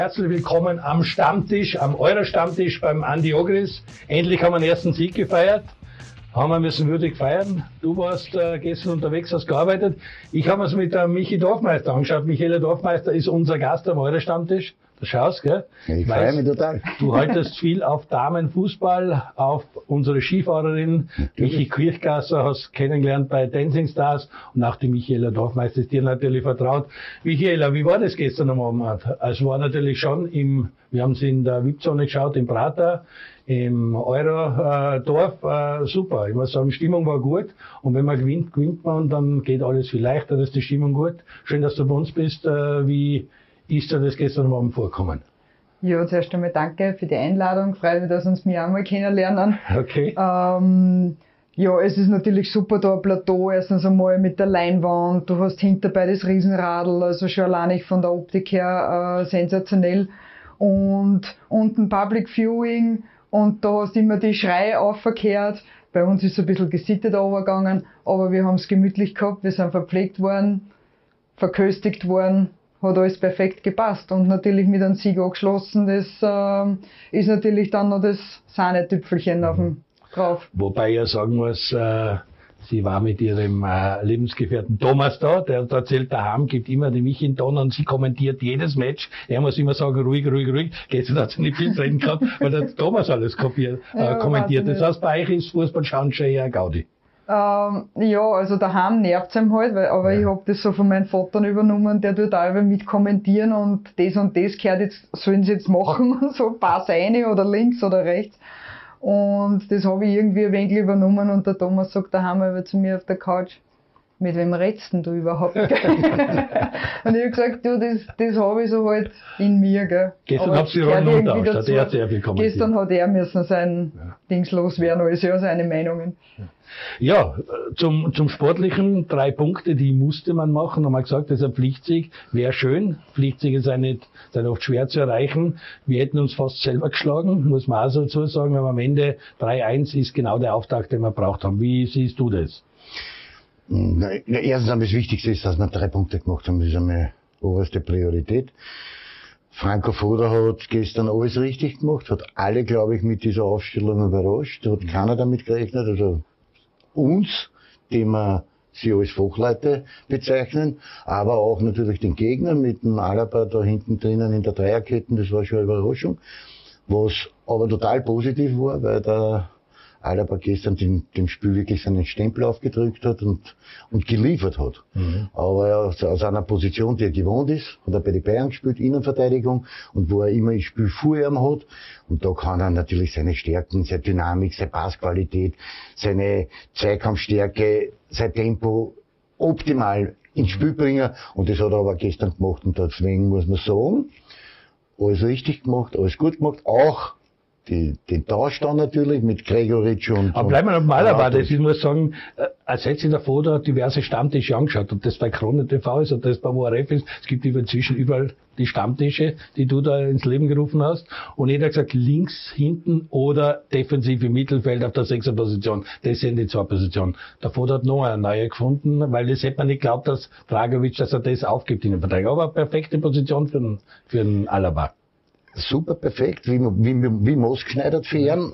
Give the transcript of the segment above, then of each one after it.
Herzlich willkommen am Stammtisch, am Euro-Stammtisch beim Andi Ogris. Endlich haben wir den ersten Sieg gefeiert. Haben wir müssen würdig feiern. Du warst gestern unterwegs, hast gearbeitet. Ich habe es mit Michi Dorfmeister angeschaut. Michaela Dorfmeister ist unser Gast am Euro-Stammtisch. Du schaust, gell? Ich freue mich total. Du haltest viel auf Damenfußball, auf unsere Skifahrerin Michi Kirchgasser, hast kennengelernt bei Dancing Stars und auch die Michaela Dorfmeister ist dir natürlich vertraut. Michaela, wie war das gestern am Abend? Es war natürlich schon wir haben es in der VIP-Zone geschaut, im Prater, im Euro-Dorf, super. Ich muss sagen, die Stimmung war gut und wenn man gewinnt, gewinnt man und dann geht alles viel leichter, da ist die Stimmung gut. Schön, dass du bei uns bist. Wie ist dir das gestern Abend vorgekommen? Ja, zuerst einmal danke für die Einladung. Freut mich, dass uns mich auch mal kennenlernen. Okay. Ja, es ist natürlich super, da ein Plateau, erstens einmal mit der Leinwand. Du hast hinterbei das Riesenradl, also schon allein von der Optik her sensationell. Und unten Public Viewing und da hast immer die Schreie aufgehört. Bei uns ist es ein bisschen gesittet runtergegangen, aber wir haben es gemütlich gehabt, wir sind verpflegt worden, verköstigt worden. Hat alles perfekt gepasst und natürlich mit einem Sieg angeschlossen, das ist natürlich dann noch das Sahnetüpfelchen auf dem drauf. Wobei ich sagen muss, sie war mit ihrem Lebensgefährten Thomas da, der hat erzählt, daheim gibt immer die Michi in Ton und sie kommentiert jedes Match. Er muss immer sagen, ruhig, ruhig, ruhig. Gestern hat sie nicht viel reden gehabt, weil der Thomas alles kommentiert. Das heißt, bei euch ist Fußball schauen schon eher Gaudi. Ja, also daheim nervt's ihm halt, aber ich hab das so von meinem Vater übernommen, der tut auch mit kommentieren und das gehört jetzt, sollen sie jetzt machen, so Pass rein oder links oder rechts. Und das habe ich irgendwie ein wenig übernommen und der Thomas sagt daheim über zu mir auf der Couch, mit wem redst denn du überhaupt? Und ich hab gesagt, du, das habe ich so halt in mir, gell. Gestern habt ihr Rollen umtauscht, hat er sehr viel kommentiert. Gestern hat er müssen sein Dings loswerden, alles ja seine Meinungen. Ja, zum Sportlichen 3 Punkte, die musste man machen. Haben wir gesagt, das ist ein Pflichtsieg. Wäre schön. Pflichtsiege sind oft schwer zu erreichen. Wir hätten uns fast selber geschlagen, muss man auch so dazu sagen. Aber am Ende 3-1 ist genau der Auftakt, den wir braucht haben. Wie siehst du das? Erstens einmal das Wichtigste ist, dass wir 3 Punkte gemacht haben. Das ist einmal oberste Priorität. Franco Foda hat gestern alles richtig gemacht, hat alle, glaube ich, mit dieser Aufstellung überrascht. Hat keiner damit gerechnet, also uns, die wir sie als Fachleute bezeichnen, aber auch natürlich den Gegner mit dem Alaba da hinten drinnen in der Dreierkette, das war schon eine Überraschung. Was aber total positiv war, weil der Alaba gestern dem Spiel wirklich seinen Stempel aufgedrückt hat und geliefert hat. Aber aus einer Position, die er gewohnt ist, hat er bei den Bayern gespielt, Innenverteidigung, und wo er immer das Spiel vor ihm hat. Und da kann er natürlich seine Stärken, seine Dynamik, seine Passqualität, seine Zweikampfstärke, sein Tempo optimal ins Spiel bringen. Und das hat er aber gestern gemacht. Und deswegen muss man sagen, alles richtig gemacht, alles gut gemacht, auch den Tausch dann natürlich mit Gregoritsch und... Aber bleiben wir noch mal dabei, ich muss sagen, als hätte sich der Foda diverse Stammtische angeschaut, ob das bei Krone TV ist, ob das bei ORF ist. Es gibt inzwischen überall die Stammtische, die du da ins Leben gerufen hast. Und jeder hat gesagt, links, hinten oder defensiv im Mittelfeld auf der 6er Position. Das sind die 2 Positionen. Der Foda hat noch eine neue gefunden, weil das hätte man nicht geglaubt, dass Dragovic, dass er das aufgibt in den Verteidigung. Aber perfekte Position für den Alaba. Super perfekt, wie maßgeschneidert für ihn.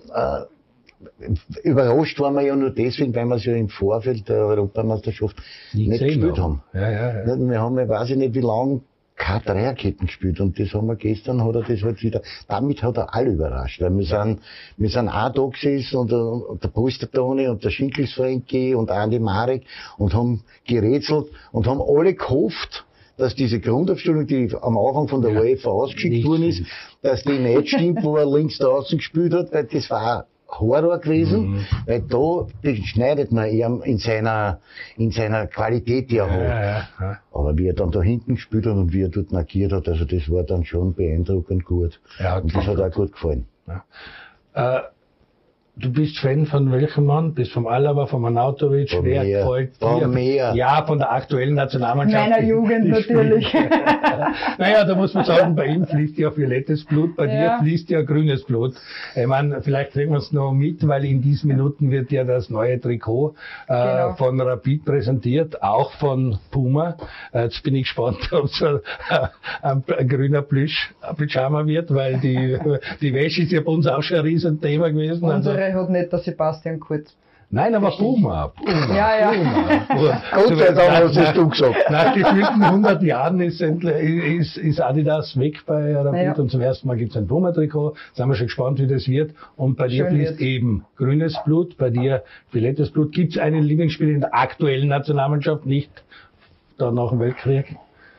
Überrascht waren wir ja nur deswegen, weil wir es ja im Vorfeld der Europameisterschaft nicht gespielt haben. Ja. Wir haben, ich weiß nicht wie lange, keine Dreierketten gespielt und das haben wir gestern, hat er das halt wieder, damit hat er alle überrascht, weil wir sind auch da gesessen und der Polstertoni und der Schinkels Frankie und Andi Marek und haben gerätselt und haben alle gehofft, dass diese Grundaufstellung, die am Anfang von der UEFA ausgeschickt worden ist, dass die nicht stimmt, wo er links da außen gespielt hat, weil das war Horror gewesen, weil da beschneidet man ihn in seiner Qualität, die er hat. Ja. Aber wie er dann da hinten gespielt hat und wie er dort markiert hat, also das war dann schon beeindruckend gut. Ja, und das hat auch gut gefallen. Ja. Du bist Fan von welchem Mann? Bist vom Alaba, vom Arnautovic? Von Wer mir. gefällt Von dir? mir. Ja, von der aktuellen Nationalmannschaft. Meiner Jugend natürlich. Naja, da muss man sagen, bei ihm fließt ja violettes Blut, bei dir fließt ja grünes Blut. Ich meine, vielleicht kriegen wir es noch mit, weil in diesen Minuten wird ja das neue Trikot Genau. von Rapid präsentiert, auch von Puma. Jetzt bin ich gespannt, ob es ein grüner Pyjama wird, weil die Wäsche ist ja bei uns auch schon ein Riesenthema gewesen. Unsere hat nicht der Sebastian Kurz. Nein, aber Puma. Ja. Gott sei Dank hast es du gesagt. Nach gefühlten 100 Jahren ist Adidas weg bei Rapid und zum ersten Mal gibt es ein Puma-Trikot. Sind wir schon gespannt, wie das wird. Und bei dir fließt eben grünes Blut, bei dir violettes Blut. Gibt es einen Lieblingsspieler in der aktuellen Nationalmannschaft, nicht da nach dem Weltkrieg?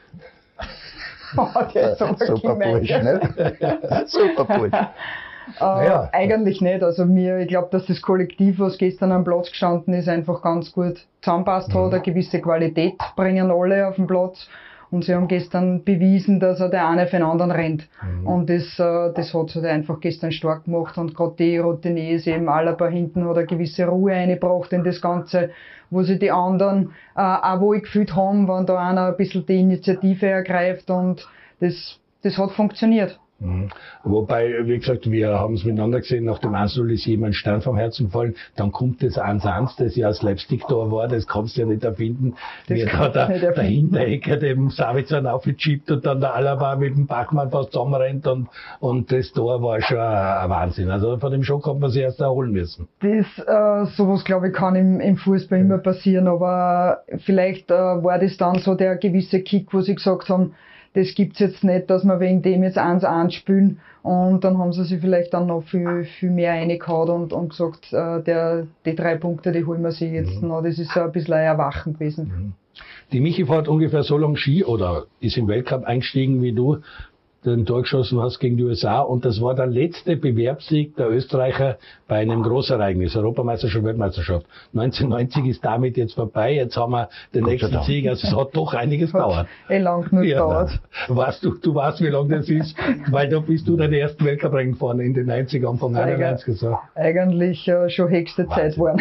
Oh, der ist Super Bursch, ne? Super Bursch. Eigentlich nicht. Also ich glaube, dass das Kollektiv, was gestern am Platz gestanden ist, einfach ganz gut zusammenpasst hat. Eine gewisse Qualität bringen alle auf den Platz. Und sie haben gestern bewiesen, dass der eine für den anderen rennt. Und das hat sie einfach gestern stark gemacht. Und gerade die Routiniers, eben Alaba hinten, hat eine gewisse Ruhe eingebracht in das Ganze, wo sie die anderen auch wohl gefühlt haben, wenn da einer ein bisschen die Initiative ergreift. Und das hat funktioniert. Wobei, wie gesagt, wir haben es miteinander gesehen, nach dem 1-0 ist jemand Stein vom Herzen gefallen, dann kommt das 1-1, das ja ein Slapstick-Tor war, das kannst du ja nicht erfinden, wie da der Hinterecker dem Savitzer aufgechippt und dann der Alaba mit dem Bachmann fast zusammenrennt und das Tor war schon ein Wahnsinn. Also von dem Schock hat man sich erst erholen müssen. Sowas, glaube ich, kann im Fußball immer passieren, aber vielleicht war das dann so der gewisse Kick, wo sie gesagt haben, das gibt's jetzt nicht, dass wir wegen dem jetzt 1-1 spielen. Und dann haben sie sich vielleicht dann noch viel mehr reingehauen und gesagt, die 3 Punkte, die holen wir sich jetzt noch. Das ist so ein bisschen ein Erwachen gewesen. Die Michi fährt ungefähr so lange Ski oder ist im Weltcup eingestiegen wie du, den Tor geschossen hast gegen die USA, und das war der letzte Bewerbssieg der Österreicher bei einem Großereignis, Europameisterschaft, Weltmeisterschaft. 1990 ist damit jetzt vorbei, jetzt haben wir den nächsten Sieg, also es hat doch einiges gedauert. Lang genug gedauert. Du weißt, wie lange das ist, weil da bist du deinen ersten Weltcup-Rennen gefahren in den 90ern, Anfang 91 so. Eigentlich schon höchste Zeit geworden.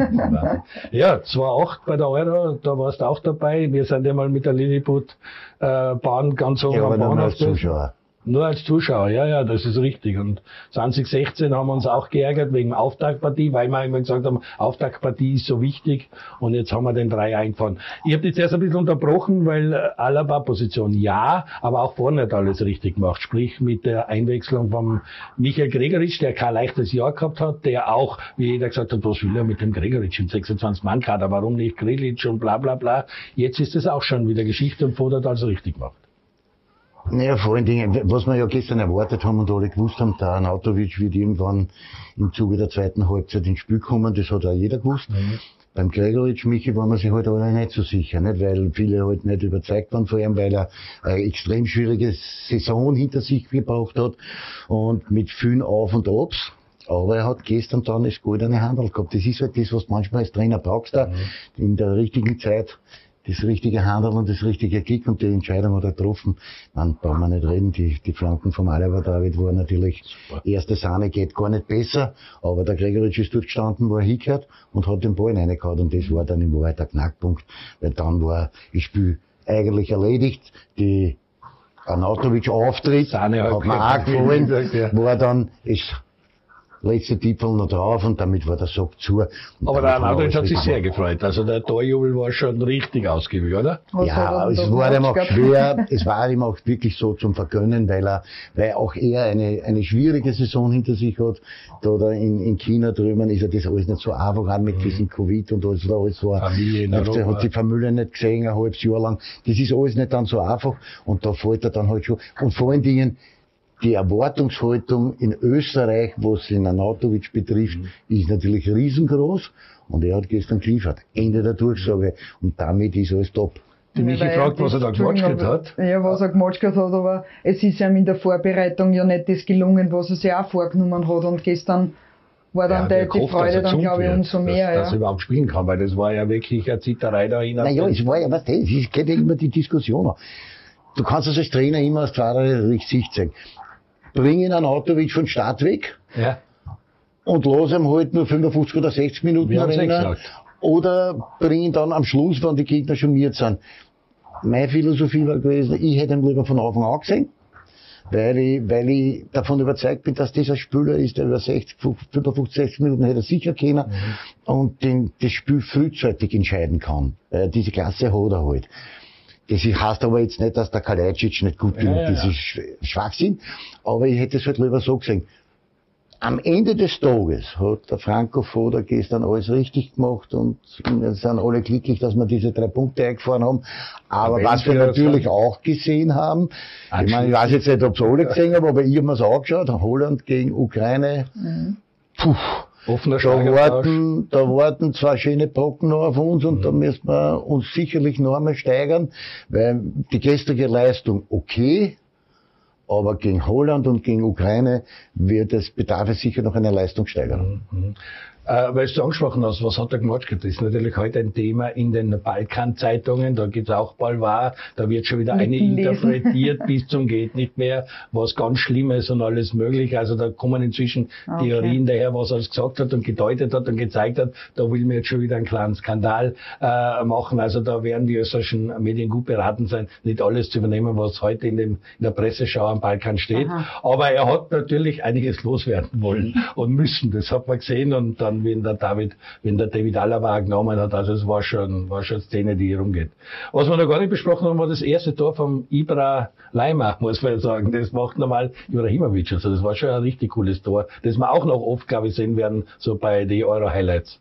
Ja, 2008 bei der Euro, da warst du auch dabei, wir sind ja mal mit der Lilliput-Bahn ganz oben am Bahnhof. Nur als Zuschauer, ja, das ist richtig. Und 2016 haben wir uns auch geärgert wegen Auftaktpartie, weil wir immer gesagt haben, Auftaktpartie ist so wichtig. Und jetzt haben wir den 3 eingefahren. Ich habe dich erst ein bisschen unterbrochen, weil Alaba-Position ja, aber auch vorne hat alles richtig gemacht. Sprich mit der Einwechslung von Michael Gregoritsch, der kein leichtes Jahr gehabt hat, der auch, wie jeder gesagt hat, was will er mit dem Gregoritsch im 26-Mann-Kader, warum nicht Grilic und bla bla bla. Jetzt ist das auch schon wieder Geschichte und Vogt hat alles richtig gemacht. Naja, vor allen Dingen, was wir ja gestern erwartet haben und alle gewusst haben, der Arnautovic wird irgendwann im Zuge der zweiten Halbzeit ins Spiel kommen, das hat auch jeder gewusst. Beim Gregoritsch, Michi, war man sich halt alle nicht so sicher, nicht? Weil viele halt nicht überzeugt waren von ihm, weil er eine extrem schwierige Saison hinter sich gebraucht hat und mit vielen Auf und Abs. Aber er hat gestern dann das goldene Handel gehabt. Das ist halt das, was manchmal als Trainer brauchst, in der richtigen Zeit. Das richtige Handeln und das richtige Kick und die Entscheidung hat er getroffen. Man braucht man nicht reden, die Flanken vom Alaba David war natürlich, erste Sahne geht gar nicht besser, aber der Gregoritsch ist dort gestanden, wo er hingehört und hat den Ball reingehauen und das war dann im Wahrheit der Knackpunkt, weil dann war das Spiel eigentlich erledigt. Die Arnautovic Auftritt hat mir auch gefallen, war dann, letzte Tippel noch drauf und damit war der Sack zu. Aber der Arnautovic hat sich sehr gefreut. Also der Torjubel war schon richtig ausgiebig, oder? Ja, es war ihm auch schwer, es war ihm auch wirklich so zum Vergönnen, weil auch er eine schwierige Saison hinter sich hat. Da in China drüben ist das alles nicht so einfach an mit diesem Covid und alles war. Er hat die Familie nicht gesehen, ein halbes Jahr lang. Das ist alles nicht dann so einfach und da fällt er dann halt schon. Und vor allen Dingen, die Erwartungshaltung in Österreich, was den Arnautovic betrifft, ist natürlich riesengroß. Und er hat gestern geliefert. Ende der Durchsage. Und damit ist alles top. Die mich gefragt, was er da gematschert hat. Ja, was er gematschert hat, aber es ist ihm in der Vorbereitung ja nicht das gelungen, was er sich auch vorgenommen hat. Und gestern war dann die Freude dann, glaube ich, umso mehr. Dass er überhaupt spielen kann, weil das war ja wirklich eine Zitterei da hinein. Naja, es war ja, was das ist, es geht ja immer die Diskussion an. Du kannst das als Trainer immer als Fahrer richtig zeigen. Bringen Arnautovic von Start weg. Ja. und lass ihm halt nur 55 oder 60 Minuten rennen. Oder bring ihn dann am Schluss, wenn die Gegner schon miert sind. Meine Philosophie war gewesen, ich hätte ihn lieber von Anfang an gesehen, weil ich davon überzeugt bin, dass dieser Spieler ist, der über 55, 60 Minuten hätte er sicher können und das Spiel frühzeitig entscheiden kann. Diese Klasse hat er halt. Das heißt aber jetzt nicht, dass der Kalajdzic nicht gut genug ist, das ist Schwachsinn, aber ich hätte es halt lieber so gesehen. Am Ende des Tages hat der Franco Foda gestern alles richtig gemacht und wir sind alle glücklich, dass wir diese 3 Punkte eingefahren haben. Aber was wir natürlich auch gesehen haben, ich meine, ich weiß jetzt nicht, ob es alle gesehen haben, aber ich habe mir es angeschaut, Holland gegen Ukraine, offener da warten 2 schöne Brocken noch auf uns und da müssen wir uns sicherlich noch einmal steigern, weil die gestrige Leistung okay, aber gegen Holland und gegen Ukraine bedarf es sicher noch einer Leistungssteigerung. Weil du angesprochen hast, was hat er gemacht? Das ist natürlich heute ein Thema in den Balkan-Zeitungen. Da gibt's auch Balvar. Da wird schon wieder eine interpretiert bis zum geht nicht mehr, was ganz Schlimmes und alles mögliche. Also da kommen inzwischen Theorien daher, was er gesagt hat und gedeutet hat und gezeigt hat. Da will man jetzt schon wieder einen kleinen Skandal machen. Also da werden die österreichischen Medien gut beraten sein, nicht alles zu übernehmen, was heute in der Presseschau am Balkan steht. Aber er hat natürlich einiges loswerden wollen und müssen. Das hat man gesehen und dann wenn der David Alaba genommen hat, also es war schon eine Szene, die hier rumgeht. Was wir noch gar nicht besprochen haben, war das erste Tor vom Ibra Leimer, muss man sagen. Das macht normal Ibrahimovic, also das war schon ein richtig cooles Tor, das wir auch noch oft, glaube ich, sehen werden, so bei den Euro-Highlights.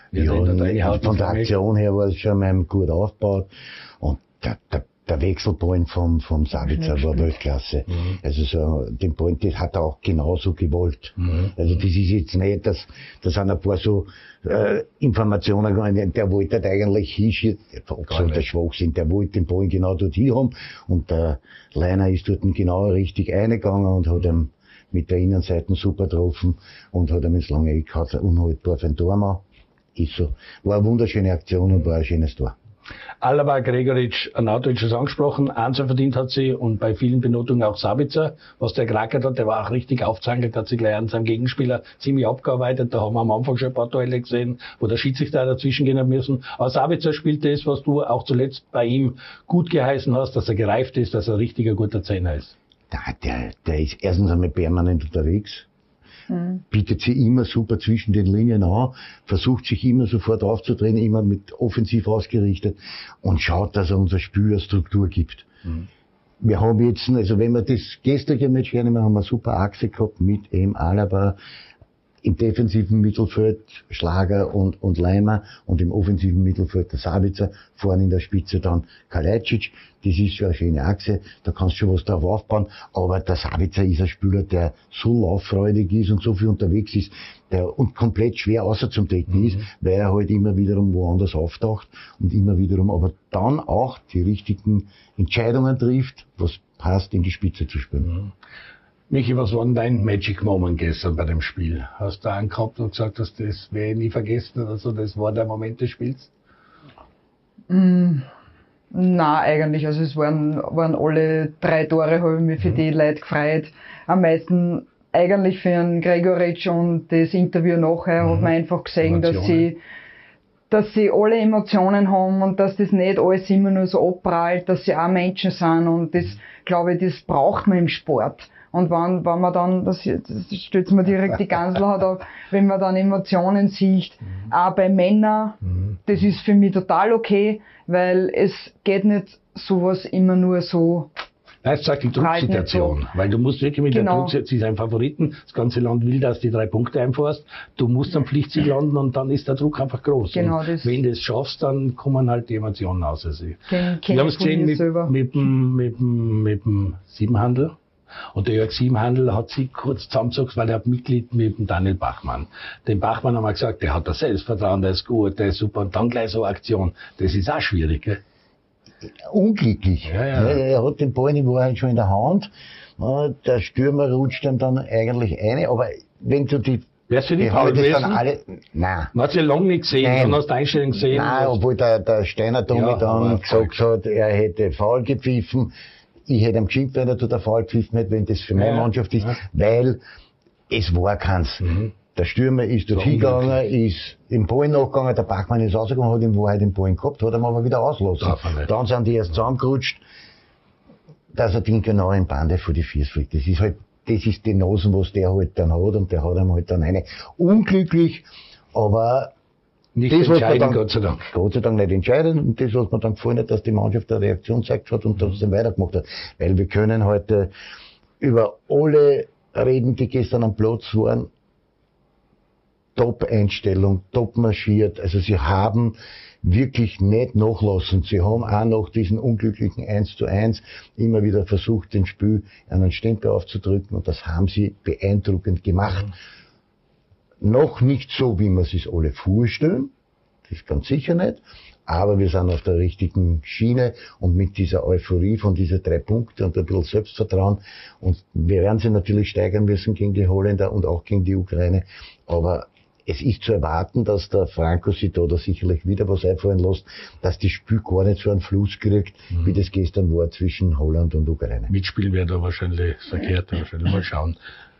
Von der Aktion her war es schon gut aufgebaut und der Wechselpoint vom Sabitzer war Weltklasse. Also so, den Point, das hat er auch genauso gewollt. Also das ist jetzt nicht, das sind ein paar so Informationen, der wollte eigentlich hinschießen, absolut der Schwachsinn, der wollte den Point genau dort hin haben und der Leiner ist dort genau richtig eingegangen und hat ihm mit der Innenseite super getroffen und hat ihm ins lange Eck gehauen, unhaltbar für ein Tor. Ist so. War eine wunderschöne Aktion und war ein schönes Tor. Alaba, Gregoritsch, Arnautovic ist angesprochen, Ansel verdient hat sie und bei vielen Benotungen auch Sabitzer, was der gerackert hat, der war auch richtig aufzangelt, hat sich gleich an seinem Gegenspieler ziemlich abgearbeitet, da haben wir am Anfang schon ein paar Duelle gesehen, wo der Schiedsrichter dazwischen gehen hat müssen, aber Sabitzer spielt das, was du auch zuletzt bei ihm gut geheißen hast, dass er gereift ist, dass er ein richtiger guter Zehner ist. Der ist erstens einmal permanent unterwegs, bietet sich immer super zwischen den Linien an, versucht sich immer sofort aufzudrehen, immer mit offensiv ausgerichtet und schaut, dass er unser Spiel eine Struktur gibt. Wir haben jetzt, also wenn wir das gestrige Match hernehmen, haben wir eine super Achse gehabt mit eben Alaba, im defensiven Mittelfeld Schlager und Leimer und im offensiven Mittelfeld der Sabitzer, vorne in der Spitze dann Kalajdzic. Das ist schon eine schöne Achse, da kannst du schon was drauf aufbauen, aber der Sabitzer ist ein Spieler, der so lauffreudig ist und so viel unterwegs ist, und komplett schwer außer zum Decken ist, weil er halt immer wiederum woanders auftaucht und immer wiederum, aber dann auch die richtigen Entscheidungen trifft, was passt, in die Spitze zu spielen. Michi, was war denn dein Magic Moment gestern bei dem Spiel? Hast du einen gehabt und gesagt, dass das werde ich nie vergessen oder so, das war der Moment des Spiels? Nein, eigentlich. Also es waren alle 3 Tore, habe ich mich für die Leute gefreut. Am meisten eigentlich für einen Gregoritsch und das Interview nachher hat man einfach gesehen, dass sie alle Emotionen haben und dass das nicht alles immer nur so abprallt, dass sie auch Menschen sind und das, glaube ich, das braucht man im Sport. Und wenn man dann, das stellt mir direkt die Gänsehaut auf, wenn man dann Emotionen sieht, auch bei Männern, das ist für mich total okay, weil es geht nicht sowas immer nur so. Nein, es sagt die Drucksituation, weil du musst wirklich mit der Drucksituation, sie ist ein Favoriten, das ganze Land will, dass du die 3 Punkte einfährst, du musst am Pflichtsieg landen und dann ist der Druck einfach groß. Genau, und wenn du es schaffst, dann kommen halt die Emotionen aus. Also wir haben es gesehen mit dem Siebenhandel. Und der Jörg Siebenhandel hat sich kurz zusammengezogen, weil er hat Mitglied mit dem Daniel Bachmann. Den Bachmann haben wir gesagt, der hat das Selbstvertrauen, der ist gut, der ist super. Und dann gleich so eine Aktion. Das ist auch schwierig, gell? Unglücklich. Ja. Er hat den Ball in Wahrheit schon in der Hand. Der Stürmer rutscht ihm dann eigentlich rein. Aber wenn du die wärst du nicht faul gewesen? Nein. Man hat sie lange nicht gesehen, dann hast du Einstellung gesehen. Nein, obwohl der Steiner Tommy dann gesagt hat, er hätte faul gepfiffen. Ich hätte ihm geschimpft, wenn er der Foul gepfiffen hätte, wenn das für meine Mannschaft ist, weil es war keins. Der Stürmer ist dort hingegangen, ist im Ball nachgegangen, der Bachmann ist rausgegangen, hat in Wahrheit den Ball gehabt, hat ihn aber wieder ausgelassen. Dann sind die erst zusammengerutscht, dass er den genau im Bande vor die Füße fliegt. Das ist die Nasen, was der halt dann hat, und der hat ihm halt dann eine. Unglücklich, aber nicht das, entscheidend, Gott sei Dank. Gott sei Dank nicht entscheidend, und das, was mir dann gefallen hat, dass die Mannschaft eine Reaktion gezeigt hat und dass sie weitergemacht hat. Weil wir können heute über alle reden, die gestern am Platz waren. Top-Einstellung, top marschiert. Also sie haben wirklich nicht nachlassen. Sie haben auch nach diesem unglücklichen 1:1 immer wieder versucht, den Spiel einen Stempel aufzudrücken, und das haben sie beeindruckend gemacht. Noch nicht so, wie wir es sich alle vorstellen, das ist ganz sicher nicht, aber wir sind auf der richtigen Schiene, und mit dieser Euphorie von diesen 3 Punkten und ein bisschen Selbstvertrauen, und wir werden sie natürlich steigern müssen gegen die Holländer und auch gegen die Ukraine, aber es ist zu erwarten, dass der Franco sich da sicherlich wieder was einfallen lässt, dass das Spiel gar nicht so einen Fluss kriegt, wie das gestern war zwischen Holland und Ukraine. Mitspielen wäre da wahrscheinlich verkehrt, wahrscheinlich mal schauen.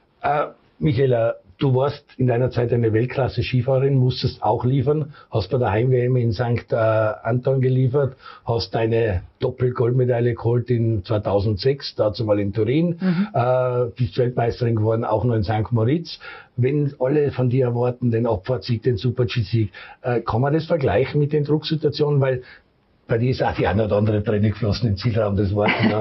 Michaela, du warst in deiner Zeit eine Weltklasse-Skifahrerin, musstest auch liefern, hast bei der Heim-WM in St. Anton geliefert, hast deine Doppel-Goldmedaille geholt in 2006, dazu mal in Turin, bist Weltmeisterin geworden, auch noch in St. Moritz. Wenn alle von dir erwarten, den Abfahrtssieg, den Super-G-Sieg, kann man das vergleichen mit den Drucksituationen, weil bei dir ist auch die eine oder andere Träne geflossen im Zielraum. Das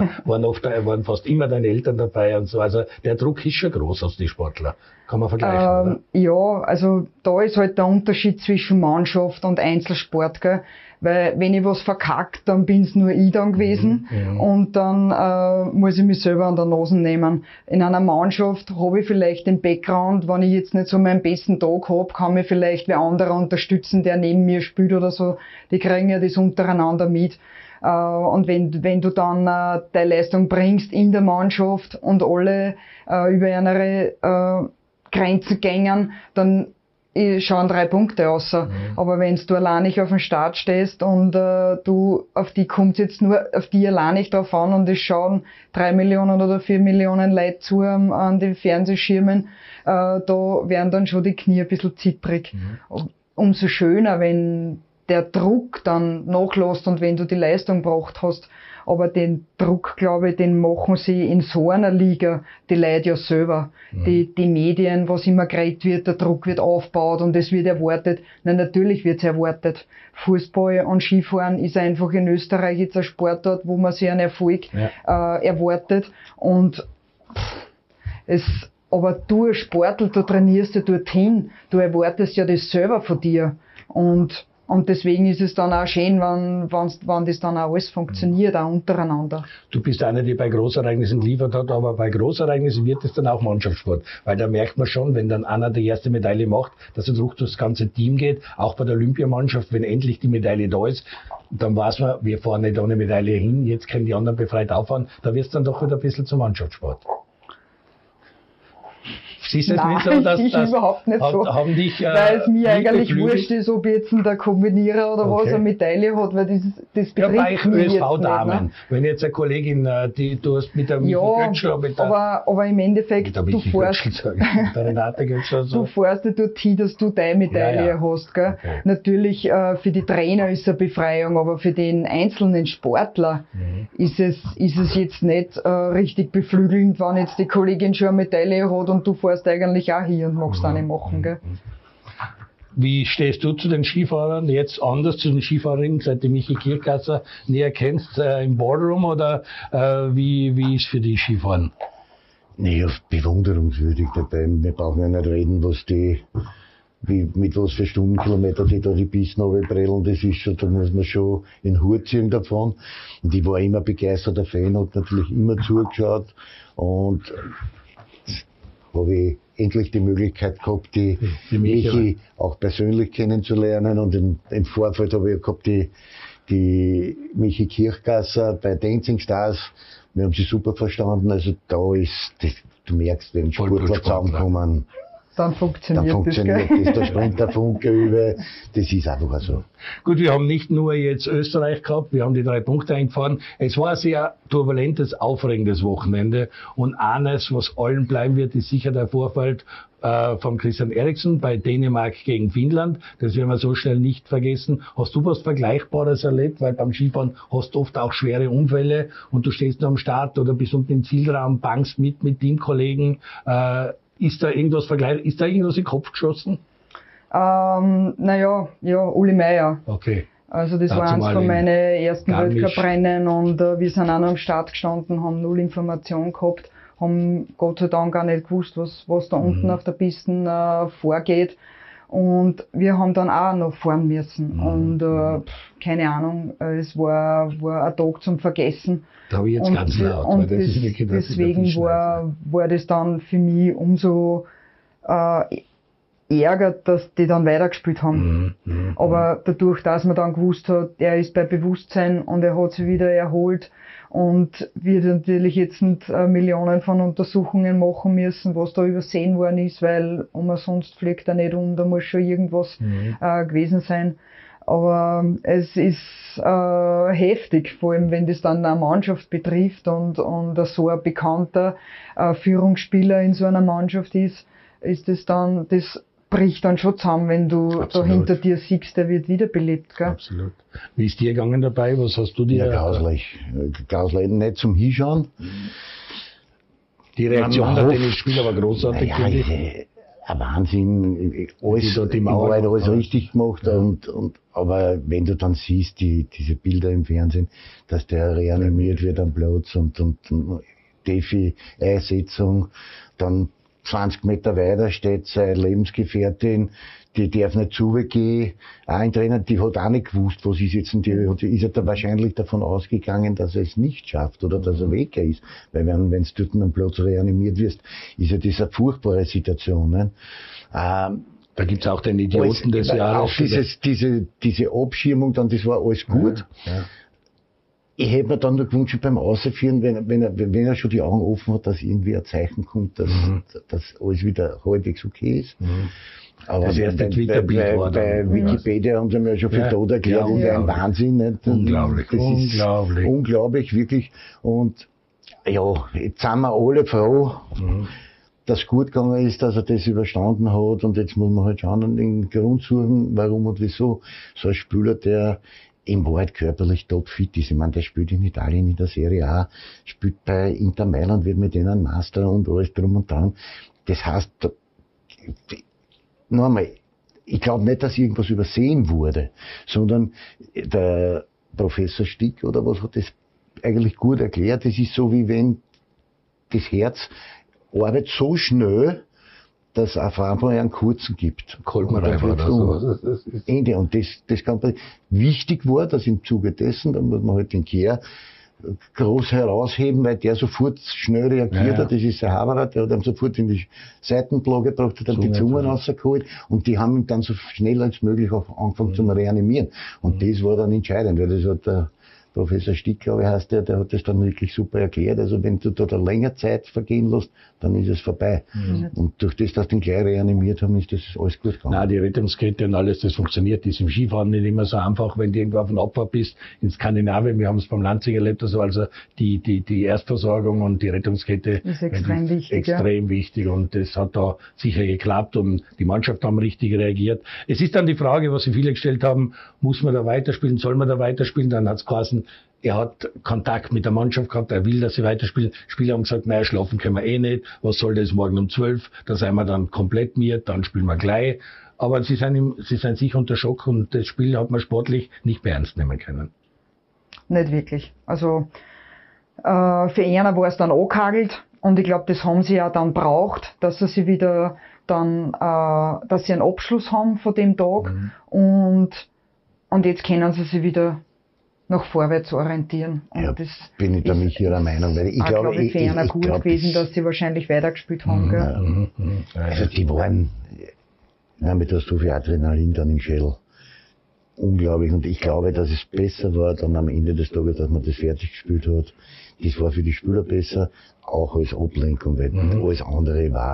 waren fast immer deine Eltern dabei und so. Also der Druck ist schon groß aus den Sportler. Kann man vergleichen, oder? Ja, also da ist halt der Unterschied zwischen Mannschaft und Einzelsport, gell? Weil wenn ich was verkackt, dann bin's nur ich dann gewesen, und dann muss ich mich selber an der Nase nehmen. In einer Mannschaft habe ich vielleicht den Background, wenn ich jetzt nicht so meinen besten Tag habe, kann mich vielleicht wer anderer unterstützen, der neben mir spielt oder so. Die kriegen ja das untereinander mit. Und wenn du dann deine Leistung bringst in der Mannschaft und alle über ihre Grenzen gängen, dann schauen 3 Punkte aus. Aber wenn du allein nicht auf dem Start stehst und du auf die kommt jetzt nur auf die allein nicht drauf an, und es schauen 3 Millionen oder 4 Millionen Leute zu an den Fernsehschirmen, da werden dann schon die Knie ein bisschen zittrig. Umso schöner, wenn der Druck dann nachlässt und wenn du die Leistung gebracht hast. Aber den Druck, glaube ich, den machen sie in so einer Liga die Leute ja selber. Die Medien, was immer geredet wird, der Druck wird aufgebaut und es wird erwartet. Na, natürlich wird es erwartet. Fußball und Skifahren ist einfach in Österreich jetzt ein Sportart, wo man sich einen Erfolg erwartet. Und aber du als Sportler, du trainierst ja dorthin, du erwartest ja das selber von dir. Und deswegen ist es dann auch schön, wenn das dann auch alles funktioniert, auch untereinander. Du bist einer, der bei Großereignissen geliefert hat, aber bei Großereignissen wird es dann auch Mannschaftssport. Weil da merkt man schon, wenn dann einer die erste Medaille macht, dass es durch das ganze Team geht. Auch bei der Olympiamannschaft, wenn endlich die Medaille da ist, dann weiß man, wir fahren nicht ohne Medaille hin, jetzt können die anderen befreit auffahren. Da wird es dann doch wieder ein bisschen zum Mannschaftssport. Siehst du es nicht so, dass überhaupt nicht so. Haben dich, weil es mir eigentlich wurscht ist, ob jetzt der Kombinierer oder was eine Medaille hat, weil das betrifft ja, bei mich ÖSV-Damen. Ne? Wenn jetzt eine Kollegin, du hast mit der Michi Götzschl, aber im Endeffekt, du fährst ja dorthin, dass du deine Medaille hast. Gell? Okay. Natürlich für die Trainer ist es eine Befreiung, aber für den einzelnen Sportler ist es jetzt nicht richtig beflügelnd, wenn jetzt die Kollegin schon eine Medaille hat und du fährst eigentlich auch hier und magst auch nicht machen. Gell? Wie stehst du zu den Skifahrern jetzt anders, zu den Skifahrerinnen, seit du Michi Kirchgasser näher kennst, im Boardroom, oder wie ist für die Skifahren? Nee, bewunderungswürdig dabei. Wir brauchen ja nicht reden, mit was für Stundenkilometer die da die Pisten runterbrellen, das ist schon, da muss man schon in den Hut ziehen davon. Und ich war immer begeisterter Fan, hab natürlich immer zugeschaut, und habe ich endlich die Möglichkeit gehabt, die Michi auch persönlich kennenzulernen, und im Vorfeld habe ich gehabt die Michi Kirchgasser bei Dancing Stars. Wir haben sie super verstanden, also da ist, du merkst, wenn Sportler zusammenkommen. dann funktioniert das. Der Sprinterfunke über, das ist einfach so. Gut, wir haben nicht nur jetzt Österreich gehabt, wir haben die 3 Punkte eingefahren. Es war ein sehr turbulentes, aufregendes Wochenende. Und eines, was allen bleiben wird, ist sicher der Vorfall von Christian Eriksen bei Dänemark gegen Finnland. Das werden wir so schnell nicht vergessen. Hast du was Vergleichbares erlebt? Weil beim Skifahren hast du oft auch schwere Unfälle und du stehst nur am Start oder bist unten im Zielraum, bangst mit Teamkollegen. Ist da irgendwas vergleichbar? Ist da irgendwas in den Kopf geschossen? Ja, Uli Meier. Okay. Also das war eins von meinen ersten Weltcuprennen und wir sind auch noch am Start gestanden, haben null Information gehabt, haben Gott sei Dank auch nicht gewusst, was da unten auf der Piste vorgeht. Und wir haben dann auch noch fahren müssen. Und keine Ahnung, es war ein Tag zum Vergessen. Da habe ich jetzt ganz laut. Und deswegen war das dann für mich umso ärgert, dass die dann weitergespielt haben. Aber dadurch, dass man dann gewusst hat, er ist bei Bewusstsein und er hat sich wieder erholt und wird natürlich jetzt Millionen von Untersuchungen machen müssen, was da übersehen worden ist, weil sonst fliegt er nicht da muss schon irgendwas gewesen sein. Aber es ist heftig, vor allem wenn das dann eine Mannschaft betrifft und so ein bekannter Führungsspieler in so einer Mannschaft ist das dann, das bricht dann schon zusammen, wenn du da hinter dir siehst, der wird wiederbelebt. Gell? Absolut. Wie ist dir gegangen dabei? Was hast du dir? Ja, grauslich nicht zum Hinschauen. Die Reaktion der Tennisspieler war großartig. Ein Wahnsinn. Alles, alles richtig gemacht. Aber wenn du dann siehst, diese Bilder im Fernsehen, dass der reanimiert wird am Platz und Defi-Einsetzung, dann 20 Meter weiter steht seine Lebensgefährtin, die darf nicht zugehen. Ein Trainer, die hat auch nicht gewusst, was ist jetzt, und die ist ja da wahrscheinlich davon ausgegangen, dass er es nicht schafft oder dass er weg ist. Weil wenn du dort am Platz reanimiert wirst, ist ja das eine furchtbare Situation. Ne? Da gibt's auch den Idioten des Jahres. Auch diese Abschirmung, dann, das war alles gut. Ja. Ich hätte mir dann nur gewünscht beim Ausführen, wenn er schon die Augen offen hat, dass irgendwie ein Zeichen kommt, dass alles wieder halbwegs okay ist. Aber das erste Twitter-Bild war bei Wikipedia haben sie mir schon viel tot erklärt, das ist ein Wahnsinn. Nicht? Unglaublich, das ist unglaublich, wirklich. Und ja, jetzt sind wir alle froh, dass es gut gegangen ist, dass er das überstanden hat. Und jetzt muss man halt schauen, den Grund suchen, warum und wieso. So ein Spieler, der im Wahrheit körperlich topfit ist. Ich meine, der spielt in Italien in der Serie A, spielt bei Inter Mailand, wird mit denen Master und alles drum und dran. Das heißt, noch einmal, ich glaube nicht, dass irgendwas übersehen wurde, sondern der Professor Stick oder was hat das eigentlich gut erklärt. Das ist so, wie wenn das Herz arbeitet so schnell, dass es auf einmal einen kurzen gibt. Kolbenreifer oder so. Ende. Und das kann wichtig war, dass im Zuge dessen, dann muss man halt den Kehr groß herausheben, weil der sofort schnell reagiert hat. Das ist der Haberer, der hat ihm sofort in die Seitenplage gebracht, hat dann die Zungen rausgeholt und die haben ihn dann so schnell als möglich auch angefangen zu reanimieren. Und das war dann entscheidend, weil das hat der Professor Stick, glaube ich, heißt der hat das dann wirklich super erklärt. Also wenn du da länger Zeit vergehen lässt, dann ist es vorbei. Und durch das, dass den gleich reanimiert haben, ist das alles gut gegangen. Nein, die Rettungskette und alles, das funktioniert. Das ist im Skifahren nicht immer so einfach, wenn du irgendwo auf einer Abfahrt bist. In Skandinavien, wir haben es beim Lanzing erlebt, also die Erstversorgung und die Rettungskette ist extrem wichtig. Extrem wichtig und das hat da sicher geklappt und die Mannschaft haben richtig reagiert. Es ist dann die Frage, was sich viele gestellt haben, muss man da weiterspielen, soll man da weiterspielen? Dann hat es geheißen, er hat Kontakt mit der Mannschaft gehabt, er will, dass sie weiterspielen. Spieler haben gesagt, naja, schlafen können wir eh nicht, was soll das morgen um 12? Da sind wir dann komplett miert, dann spielen wir gleich. Aber sie sind sicher unter Schock und das Spiel hat man sportlich nicht mehr ernst nehmen können. Nicht wirklich. Also für einer war es dann angehagelt und ich glaube, das haben sie ja dann braucht, dass sie wieder dann, dass sie einen Abschluss haben von dem Tag und jetzt können sie sich wieder nach vorwärts orientieren. Und ja, das bin ich da nicht Ihrer Meinung, weil ich glaube, für einer gut gewesen, dass sie wahrscheinlich weitergespielt haben. Also die waren, mit so viel Adrenalin dann im Schädel. Unglaublich. Und ich glaube, dass es besser war dann am Ende des Tages, dass man das fertig gespielt hat. Das war für die Spieler besser, auch als Ablenkung, weil alles andere war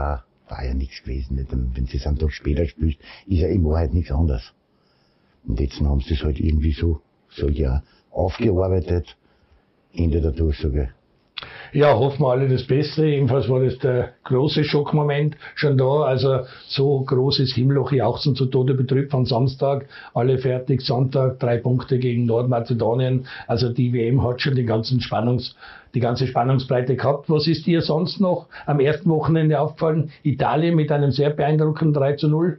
war ja nichts gewesen. Nicht? Und wenn du es einen Tag später spielst, ist ja in Wahrheit nichts anderes. Und jetzt haben sie das halt irgendwie so ja, aufgearbeitet. Ende der Durchsage. Ja, hoffen wir alle das Beste. Jedenfalls war das der große Schockmoment schon da. Also so großes Himmelhoch jauchzen zu Tode betrübt von Samstag. Alle fertig, Sonntag 3 Punkte gegen Nordmazedonien. Also die WM hat schon die ganze Spannungsbreite gehabt. Was ist dir sonst noch am ersten Wochenende aufgefallen? Italien mit einem sehr beeindruckenden 3:0.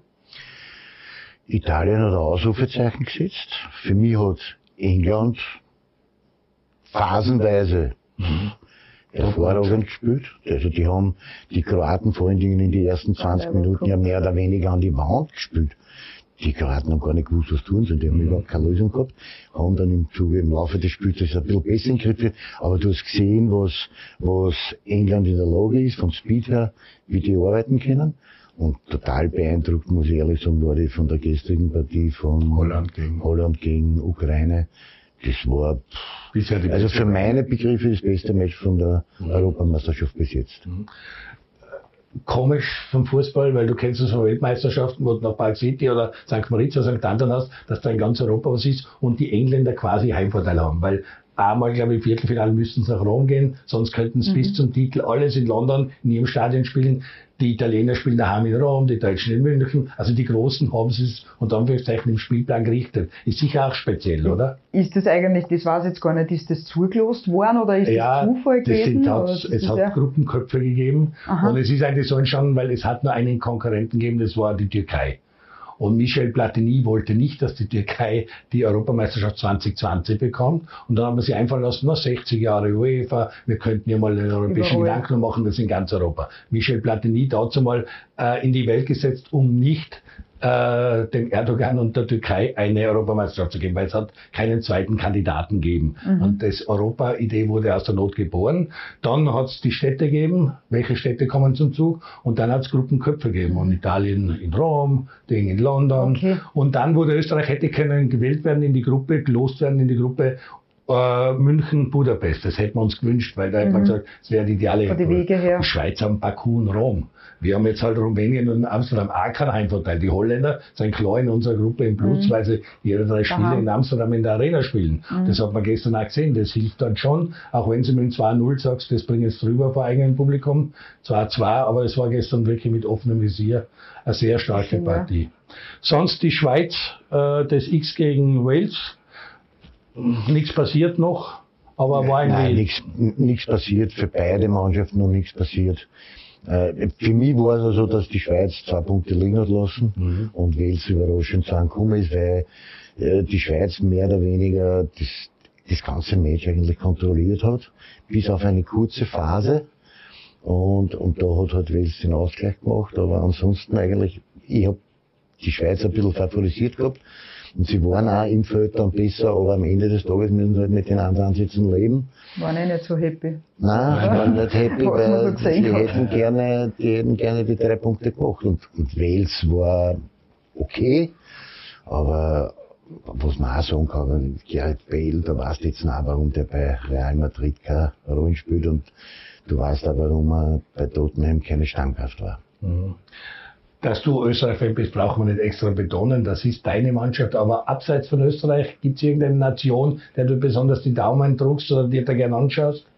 Italien hat ein Ausrufezeichen gesetzt. Für mich hat England phasenweise hervorragend gespielt. Also die haben die Kroaten vor allen Dingen in die ersten 20 Minuten ja mehr oder weniger an die Wand gespielt. Die Kroaten haben gar nicht gewusst, was tun sollen. Die haben überhaupt keine Lösung gehabt. Haben dann im Laufe des Spiels ein bisschen besser in den Griff. Aber du hast gesehen, was England in der Lage ist, vom Speed her, wie die arbeiten können. Und total beeindruckt, muss ich ehrlich sagen, war ich von der gestrigen Partie von Holland gegen Ukraine. Das war, also für meine Begriffe das beste Match von der Europameisterschaft bis jetzt. Komisch vom Fußball, weil du kennst es von Weltmeisterschaften, wo du nach Park City oder St. Moritz oder St. Anton hast, dass da in ganz Europa was ist und die Engländer quasi Heimvorteil haben, weil einmal, glaube ich, im Viertelfinale müssten sie nach Rom gehen, sonst könnten sie bis zum Titel alles in London in ihrem Stadion spielen. Die Italiener spielen daheim in Rom, die Deutschen in München. Also die Großen haben sie es unter Anführungszeichen im Spielplan gerichtet. Ist sicher auch speziell, oder? Ist das eigentlich, das weiß ich jetzt gar nicht, ist das zugelost worden oder ist das Zufall gewesen? Es hat Gruppenköpfe gegeben. Aha. Und es ist eigentlich so entstanden, weil es hat nur einen Konkurrenten gegeben, das war die Türkei. Und Michel Platini wollte nicht, dass die Türkei die Europameisterschaft 2020 bekommt. Und dann haben wir sie einfallen lassen, 60 Jahre UEFA, wir könnten ja mal einen europäischen Gedanken machen, das in ganz Europa. Michel Platini dazu mal in die Welt gesetzt, um nicht dem Erdogan und der Türkei eine Europameisterschaft zu geben, weil es hat keinen zweiten Kandidaten gegeben. Und das Europa-Idee wurde aus der Not geboren. Dann hat es die Städte gegeben, welche Städte kommen zum Zug, und dann hat es Gruppenköpfe gegeben. Und Italien in Rom, Ding in London. Okay. Und dann wurde Österreich hätte können gewählt werden in die Gruppe, gelost werden in die Gruppe München, Budapest. Das hätten wir uns gewünscht, weil da hat man gesagt, es wäre die ideale. Die Schweiz haben Baku und Rom. Wir haben jetzt halt Rumänien und Amsterdam auch keinen Heimvorteil. Die Holländer sind klar in unserer Gruppe im Plus, weil sie ihre 3 Spiele in Amsterdam in der Arena spielen. Das hat man gestern auch gesehen. Das hilft dann schon, auch wenn sie mit dem 2:0 sagst, das bringt es drüber vor eigenem Publikum. 2:2, aber es war gestern wirklich mit offenem Visier eine sehr starke Partie. Sonst die Schweiz, das X gegen Wales. Nichts passiert noch, aber war eigentlich... Nein, nichts passiert, für beide Mannschaften noch nichts passiert. Für mich war es also, dass die Schweiz 2 Punkte liegen hat lassen und Wales überraschend zusammengekommen ist, weil die Schweiz mehr oder weniger das ganze Match eigentlich kontrolliert hat, bis auf eine kurze Phase. Und da hat halt Wales den Ausgleich gemacht, aber ansonsten eigentlich, ich habe die Schweiz ein bisschen favorisiert gehabt. Und sie waren auch im Feld dann besser, aber am Ende des Tages müssen sie halt mit den anderen Ansätzen leben. Waren nicht so happy. Nein, waren nicht happy, weil die hätten gerne die 3 Punkte gemacht. Und Wales war okay, aber was man auch sagen kann, Gareth Bale, da weißt du jetzt noch, warum der bei Real Madrid keine Rolle spielt, und du weißt auch, warum er bei Tottenham keine Stammkraft war. Dass du Österreich-Fan bist, braucht man nicht extra betonen. Das ist deine Mannschaft. Aber abseits von Österreich, gibt es irgendeine Nation, der du besonders die Daumen drückst oder dir da gerne anschaust?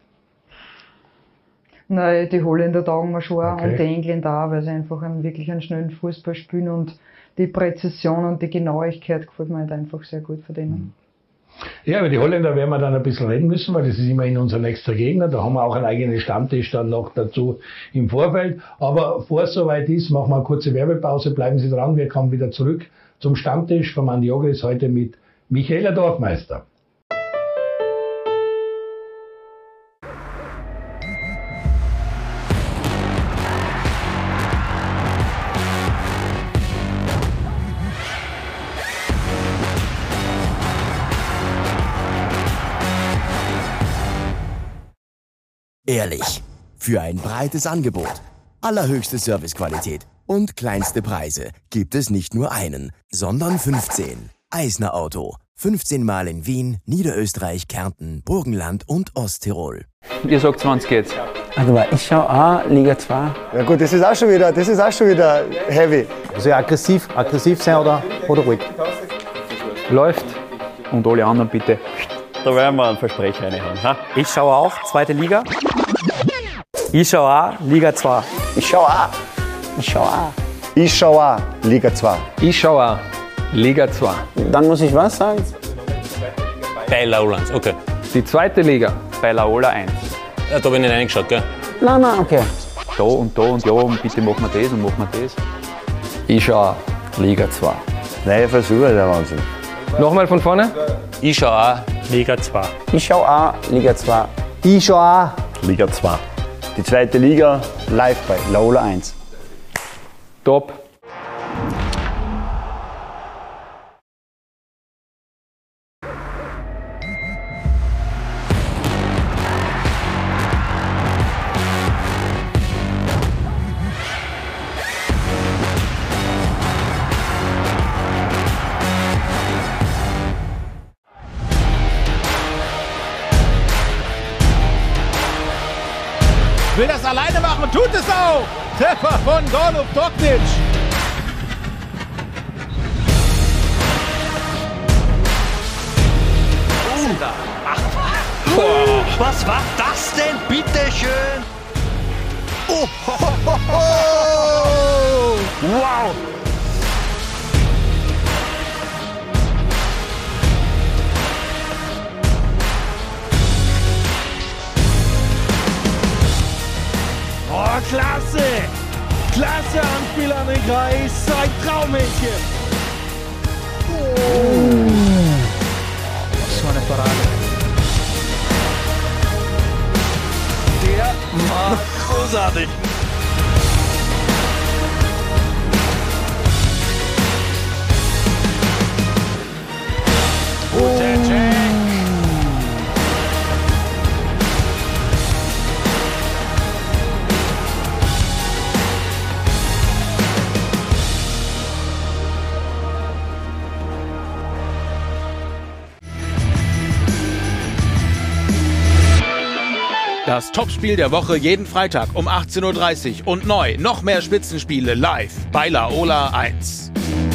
Nein, die Holländer taugen mir schon und die Engländer auch, weil sie einfach wirklich einen schnellen Fußball spielen, und die Präzision und die Genauigkeit gefällt mir halt einfach sehr gut von denen. Ja, über die Holländer werden wir dann ein bisschen reden müssen, weil das ist immerhin unser nächster Gegner. Da haben wir auch einen eigenen Stammtisch dann noch dazu im Vorfeld. Aber bevor es soweit ist, machen wir eine kurze Werbepause. Bleiben Sie dran, wir kommen wieder zurück zum Stammtisch von Andi Ogris, heute mit Michaela Dorfmeister. Ehrlich, für ein breites Angebot, allerhöchste Servicequalität und kleinste Preise gibt es nicht nur einen, sondern 15. Eisner Auto, 15 Mal in Wien, Niederösterreich, Kärnten, Burgenland und Osttirol. Ihr sagt, wann es geht. Also ich schaue auch Liga 2. Ja gut, das ist auch schon wieder heavy. Also ja, aggressiv sein oder ruhig. Läuft und alle anderen bitte. Da werden wir einen Versprecher reinhauen. Ha? Ich schaue auch zweite Liga. Ich schaue auch Liga 2. Ich schaue auch. Ich schaue auch Liga 2. Ich schaue auch Liga 2. Dann muss ich was sagen? Bei Laola 1, okay. Die zweite Liga bei Laola 1. Ja, da habe ich nicht reingeschaut, gell? Nein, okay. Da und ja, und bitte machen wir das und machen wir das. Ich schaue auch Liga 2. Neue Versuche, der Wahnsinn. Nochmal von vorne. Ich schaue auch Liga 2. Ich schaue auch Liga 2. Ich schaue auch Liga 2. die zweite Liga live bei Laola 1. Top. Will das alleine machen und tut es auch. Treffer von Golub Doknic. Was war das denn, bitteschön? Oh, ho, ho, ho. Wow! Oh, klasse! Klasse Anspiel an den Kreis, ein Traummädchen! Oh. Was für eine Parade! Der war großartig! Guter Check! Das Topspiel der Woche jeden Freitag um 18:30 Uhr und neu noch mehr Spitzenspiele live bei Laola 1.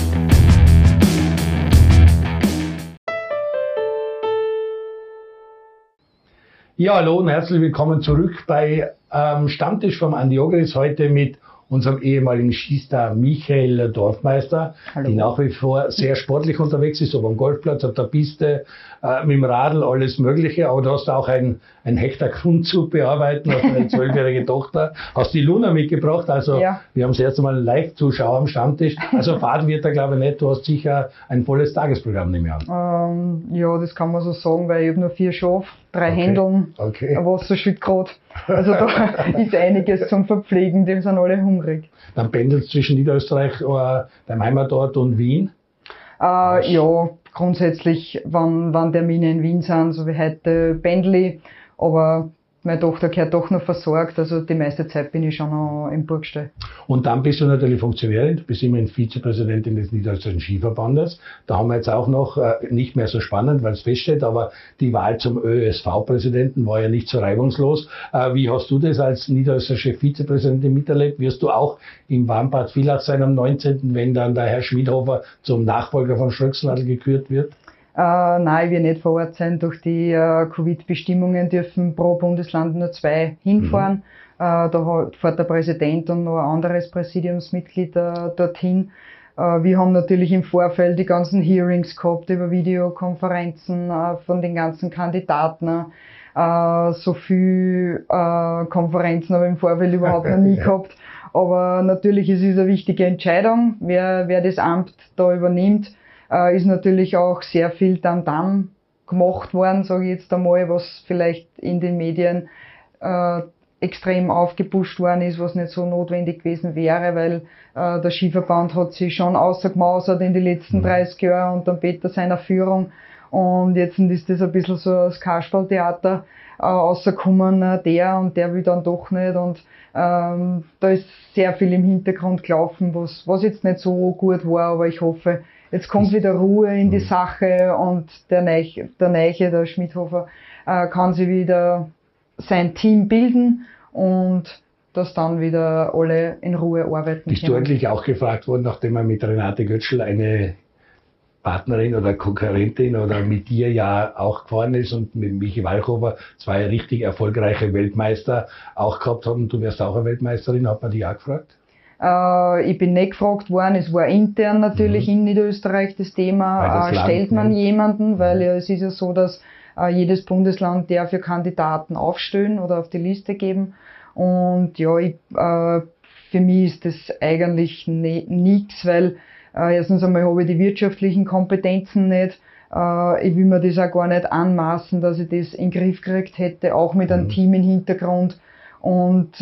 Ja, hallo und herzlich willkommen zurück bei Stammtisch vom Andi Ogris, heute mit unserem ehemaligen Skistar Michael Dorfmeister, die nach wie vor sehr sportlich unterwegs ist, ob am Golfplatz, auf der Piste, mit dem Radl, alles Mögliche. Aber du hast auch ein Hektar Grund zu bearbeiten, hast eine 12-jährige Tochter, hast die Luna mitgebracht, also ja. Wir haben das erste Mal einen Live-Zuschauer am Stammtisch. Also Fahrt wird da glaube ich nicht, du hast sicher ein volles Tagesprogramm, nehme ich an. Ja, das kann man so sagen, weil ich habe nur 4 Schafe, 3 Händeln, ein Wasserschildkröte. Also da ist einiges zum Verpflegen, die sind alle hungrig. Dann pendelst du zwischen Niederösterreich, deinem Heimatort und Wien? Ja, grundsätzlich, wenn Termine in Wien sind, so wie heute, pendle ich, aber meine Tochter gehört doch noch versorgt, also die meiste Zeit bin ich schon noch im Burgstall. Und dann bist du natürlich Funktionärin, du bist immerhin Vizepräsidentin des Niederösterreichischen Skiverbandes. Da haben wir jetzt auch noch, nicht mehr so spannend, weil es feststeht, aber die Wahl zum ÖSV-Präsidenten war ja nicht so reibungslos. Wie hast du das als niederösterreichische Vizepräsidentin miterlebt? Wirst du auch im Warmbad Villach sein am 19., wenn dann der Herr Schmidhofer zum Nachfolger von Schröcksnadel gekürt wird? Nein, ich werde nicht vor Ort sein. Durch die Covid-Bestimmungen dürfen pro Bundesland nur 2 hinfahren. Da fährt der Präsident und noch ein anderes Präsidiumsmitglied dorthin. Wir haben natürlich im Vorfeld die ganzen Hearings gehabt über Videokonferenzen von den ganzen Kandidaten. So viel Konferenzen habe ich im Vorfeld überhaupt noch nie gehabt. Aber natürlich ist es eine wichtige Entscheidung, wer das Amt da übernimmt. Ist natürlich auch sehr viel Tamtam gemacht worden, sage ich jetzt einmal, was vielleicht in den Medien extrem aufgepusht worden ist, was nicht so notwendig gewesen wäre, weil der Skiverband hat sich schon ausgemausert in die letzten 30 Jahren unter Peter seiner Führung. Und jetzt ist das ein bisschen so das Kasperltheater rausgekommen, der will dann doch nicht. Und da ist sehr viel im Hintergrund gelaufen, was jetzt nicht so gut war, aber ich hoffe, jetzt kommt wieder Ruhe in die Sache und der Neiche, der Schmidhofer, kann sich wieder sein Team bilden und dass dann wieder alle in Ruhe arbeiten Bist du eigentlich auch gefragt worden, nachdem er mit Renate Götschl eine Partnerin oder Konkurrentin oder mit dir ja auch gefahren ist und mit Michi Walchhofer zwei richtig erfolgreiche Weltmeister auch gehabt haben, du wärst auch eine Weltmeisterin, hat man dich auch gefragt? Ich bin nicht gefragt worden, es war intern natürlich in Niederösterreich das Thema, stellt man jemanden, weil es ist ja so, dass jedes Bundesland darf ja Kandidaten aufstellen oder auf die Liste geben und ja, für mich ist das eigentlich nichts, weil erstens einmal habe ich die wirtschaftlichen Kompetenzen nicht. Ich will mir das auch gar nicht anmaßen, dass ich das in den Griff gekriegt hätte, auch mit einem Team im Hintergrund. Und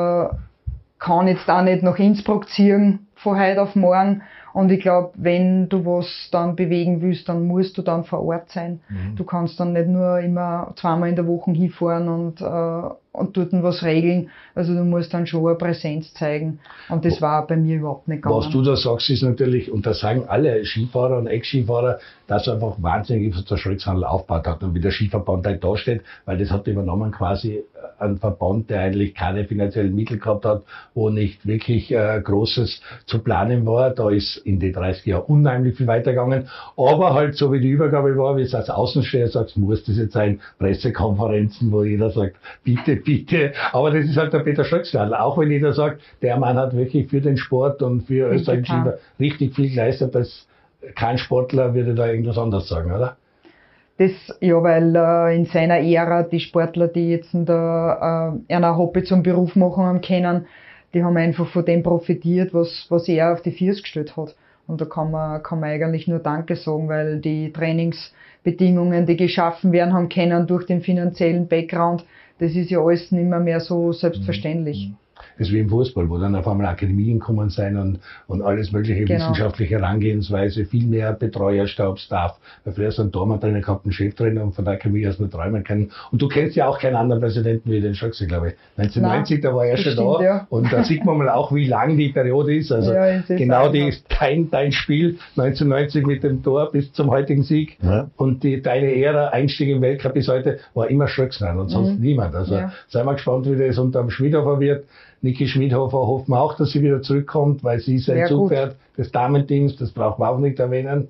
kann jetzt auch nicht nach Innsbruck ziehen, von heute auf morgen. Und ich glaube, wenn du was dann bewegen willst, dann musst du dann vor Ort sein. Du kannst dann nicht nur immer zweimal in der Woche hinfahren und dort was regeln. Also du musst dann schon eine Präsenz zeigen. Und das war bei mir überhaupt nicht gegangen. Was du da sagst, ist natürlich, und das sagen alle Skifahrer und Ex-Skifahrer, dass er einfach wahnsinnig der Schritzhandel aufgebaut hat und wie der Skiverband halt da steht, weil das hat übernommen quasi ein Verband, der eigentlich keine finanziellen Mittel gehabt hat, wo nicht wirklich Großes zu planen war. Da ist in den 30 Jahren unheimlich viel weitergegangen. Aber halt so wie die Übergabe war, wie es als Außensteher sagst, muss das jetzt sein, Pressekonferenzen, wo jeder sagt, bitte, bitte. Aber das ist halt der Peter Schröcksnadel. Auch wenn jeder sagt, der Mann hat wirklich für den Sport und für Österreich richtig viel geleistet, dass kein Sportler würde da irgendwas anderes sagen, oder? Das, ja, weil in seiner Ära die Sportler, die jetzt ein Hobby zum Beruf machen haben können, die haben einfach von dem profitiert, was er auf die Füße gestellt hat. Und da kann man eigentlich nur Danke sagen, weil die Trainingsbedingungen, die geschaffen werden haben können durch den finanziellen Background, das ist ja alles nicht mehr so selbstverständlich. Das ist wie im Fußball, wo dann auf einmal Akademien kommen sein und alles mögliche wissenschaftliche Herangehensweise, viel mehr Betreuerstab, Staff. Weil früher hast du einen Tormann-Trainer gehabt, einen Cheftrainer und von der Akademie hast du nur träumen können. Und du kennst ja auch keinen anderen Präsidenten wie den Schröcksnadel, glaube ich. 1990, da war er schon da. Ja. Und da sieht man mal auch, wie lang die Periode ist. Also genau dein Spiel 1990 mit dem Tor bis zum heutigen Sieg und deine Ära, Einstieg im Weltcup bis heute, war immer Schröcksnadel und sonst niemand. Also seien wir gespannt, wie das unter dem Schmiedhofer wird. Niki Schmiedhofer hoffen wir auch, dass sie wieder zurückkommt, weil sie ist ein Zugpferd des Damenteams, das braucht man auch nicht erwähnen.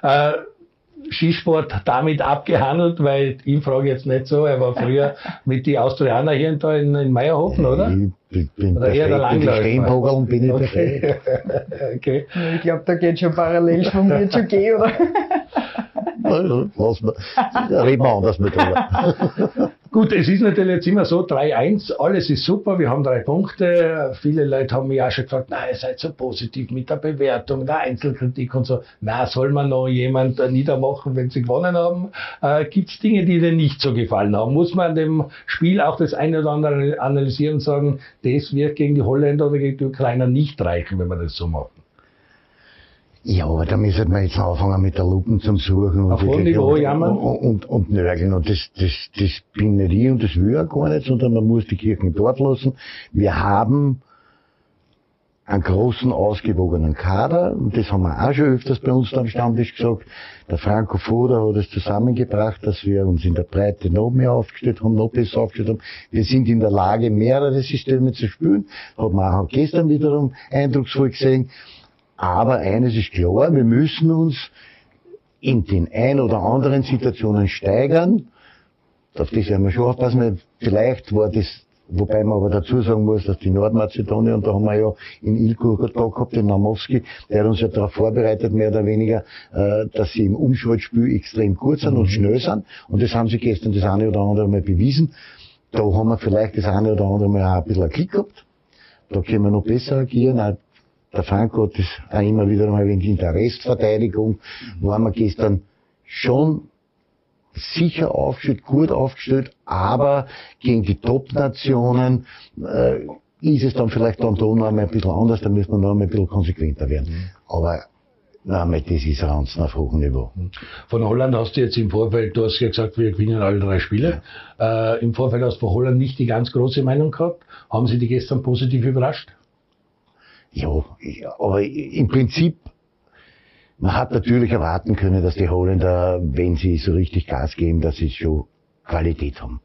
Skisport damit abgehandelt, weil ihn frage ich jetzt nicht so, er war früher mit die Austrianer hier in Meierhofen, oder? Ich bin oder eher der Langläufer. Und bin ich perfekt. Okay. Ich glaube, da geht schon Parallelschwung, wird schon gehen, oder? Reden wir anders miteinander. Gut, es ist natürlich jetzt immer so, 3-1, alles ist super, wir haben 3 Punkte. Viele Leute haben mich auch schon gefragt, na, ihr seid so positiv mit der Bewertung, der Einzelkritik und so. Na, soll man noch jemand niedermachen, wenn sie gewonnen haben? Gibt es Dinge, die dir nicht so gefallen haben? Muss man an dem Spiel auch das eine oder andere analysieren und sagen, das wird gegen die Holländer oder gegen die Ukrainer nicht reichen, wenn wir das so machen? Ja, aber da müssen wir jetzt anfangen mit der Lupen zum Suchen auf hohem Niveau jammern und nörgeln. Und das bin nicht ich und das will ich gar nicht, sondern man muss die Kirchen dort lassen. Wir haben einen großen, ausgewogenen Kader, und das haben wir auch schon öfters bei uns am Stammtisch gesagt. Der Franco Foda hat es zusammengebracht, dass wir uns in der Breite noch mehr aufgestellt haben, noch besser aufgestellt haben. Wir sind in der Lage, mehrere Systeme zu spielen. Hat man auch gestern wiederum eindrucksvoll gesehen. Aber eines ist klar, wir müssen uns in den ein oder anderen Situationen steigern. Auf das werden wir schon aufpassen. Vielleicht war das, wobei man aber dazu sagen muss, dass die Nordmazedonier, und da haben wir ja in Ilko da gehabt, den Namowski, der hat uns ja darauf vorbereitet, mehr oder weniger, dass sie im Umschaltspiel extrem gut sind und schnell sind. Und das haben sie gestern das eine oder andere Mal bewiesen. Da haben wir vielleicht das eine oder andere Mal auch ein bisschen einen Klick gehabt. Da können wir noch besser agieren. Der Franco hat das auch immer wieder mal in der Restverteidigung, waren wir gestern schon sicher aufgestellt, gut aufgestellt, aber gegen die Top-Nationen ist es dann vielleicht dann doch noch einmal ein bisschen anders, da müssen wir noch einmal ein bisschen konsequenter werden. Aber nein, das ist Ranzen auf hohem Niveau. Von Holland hast du jetzt im Vorfeld, du hast ja gesagt, wir gewinnen alle 3 Spiele. Im Vorfeld hast du von Holland nicht die ganz große Meinung gehabt. Haben sie die gestern positiv überrascht? Ja, aber im Prinzip, man hat natürlich erwarten können, dass die Holländer, wenn sie so richtig Gas geben, dass sie schon Qualität haben.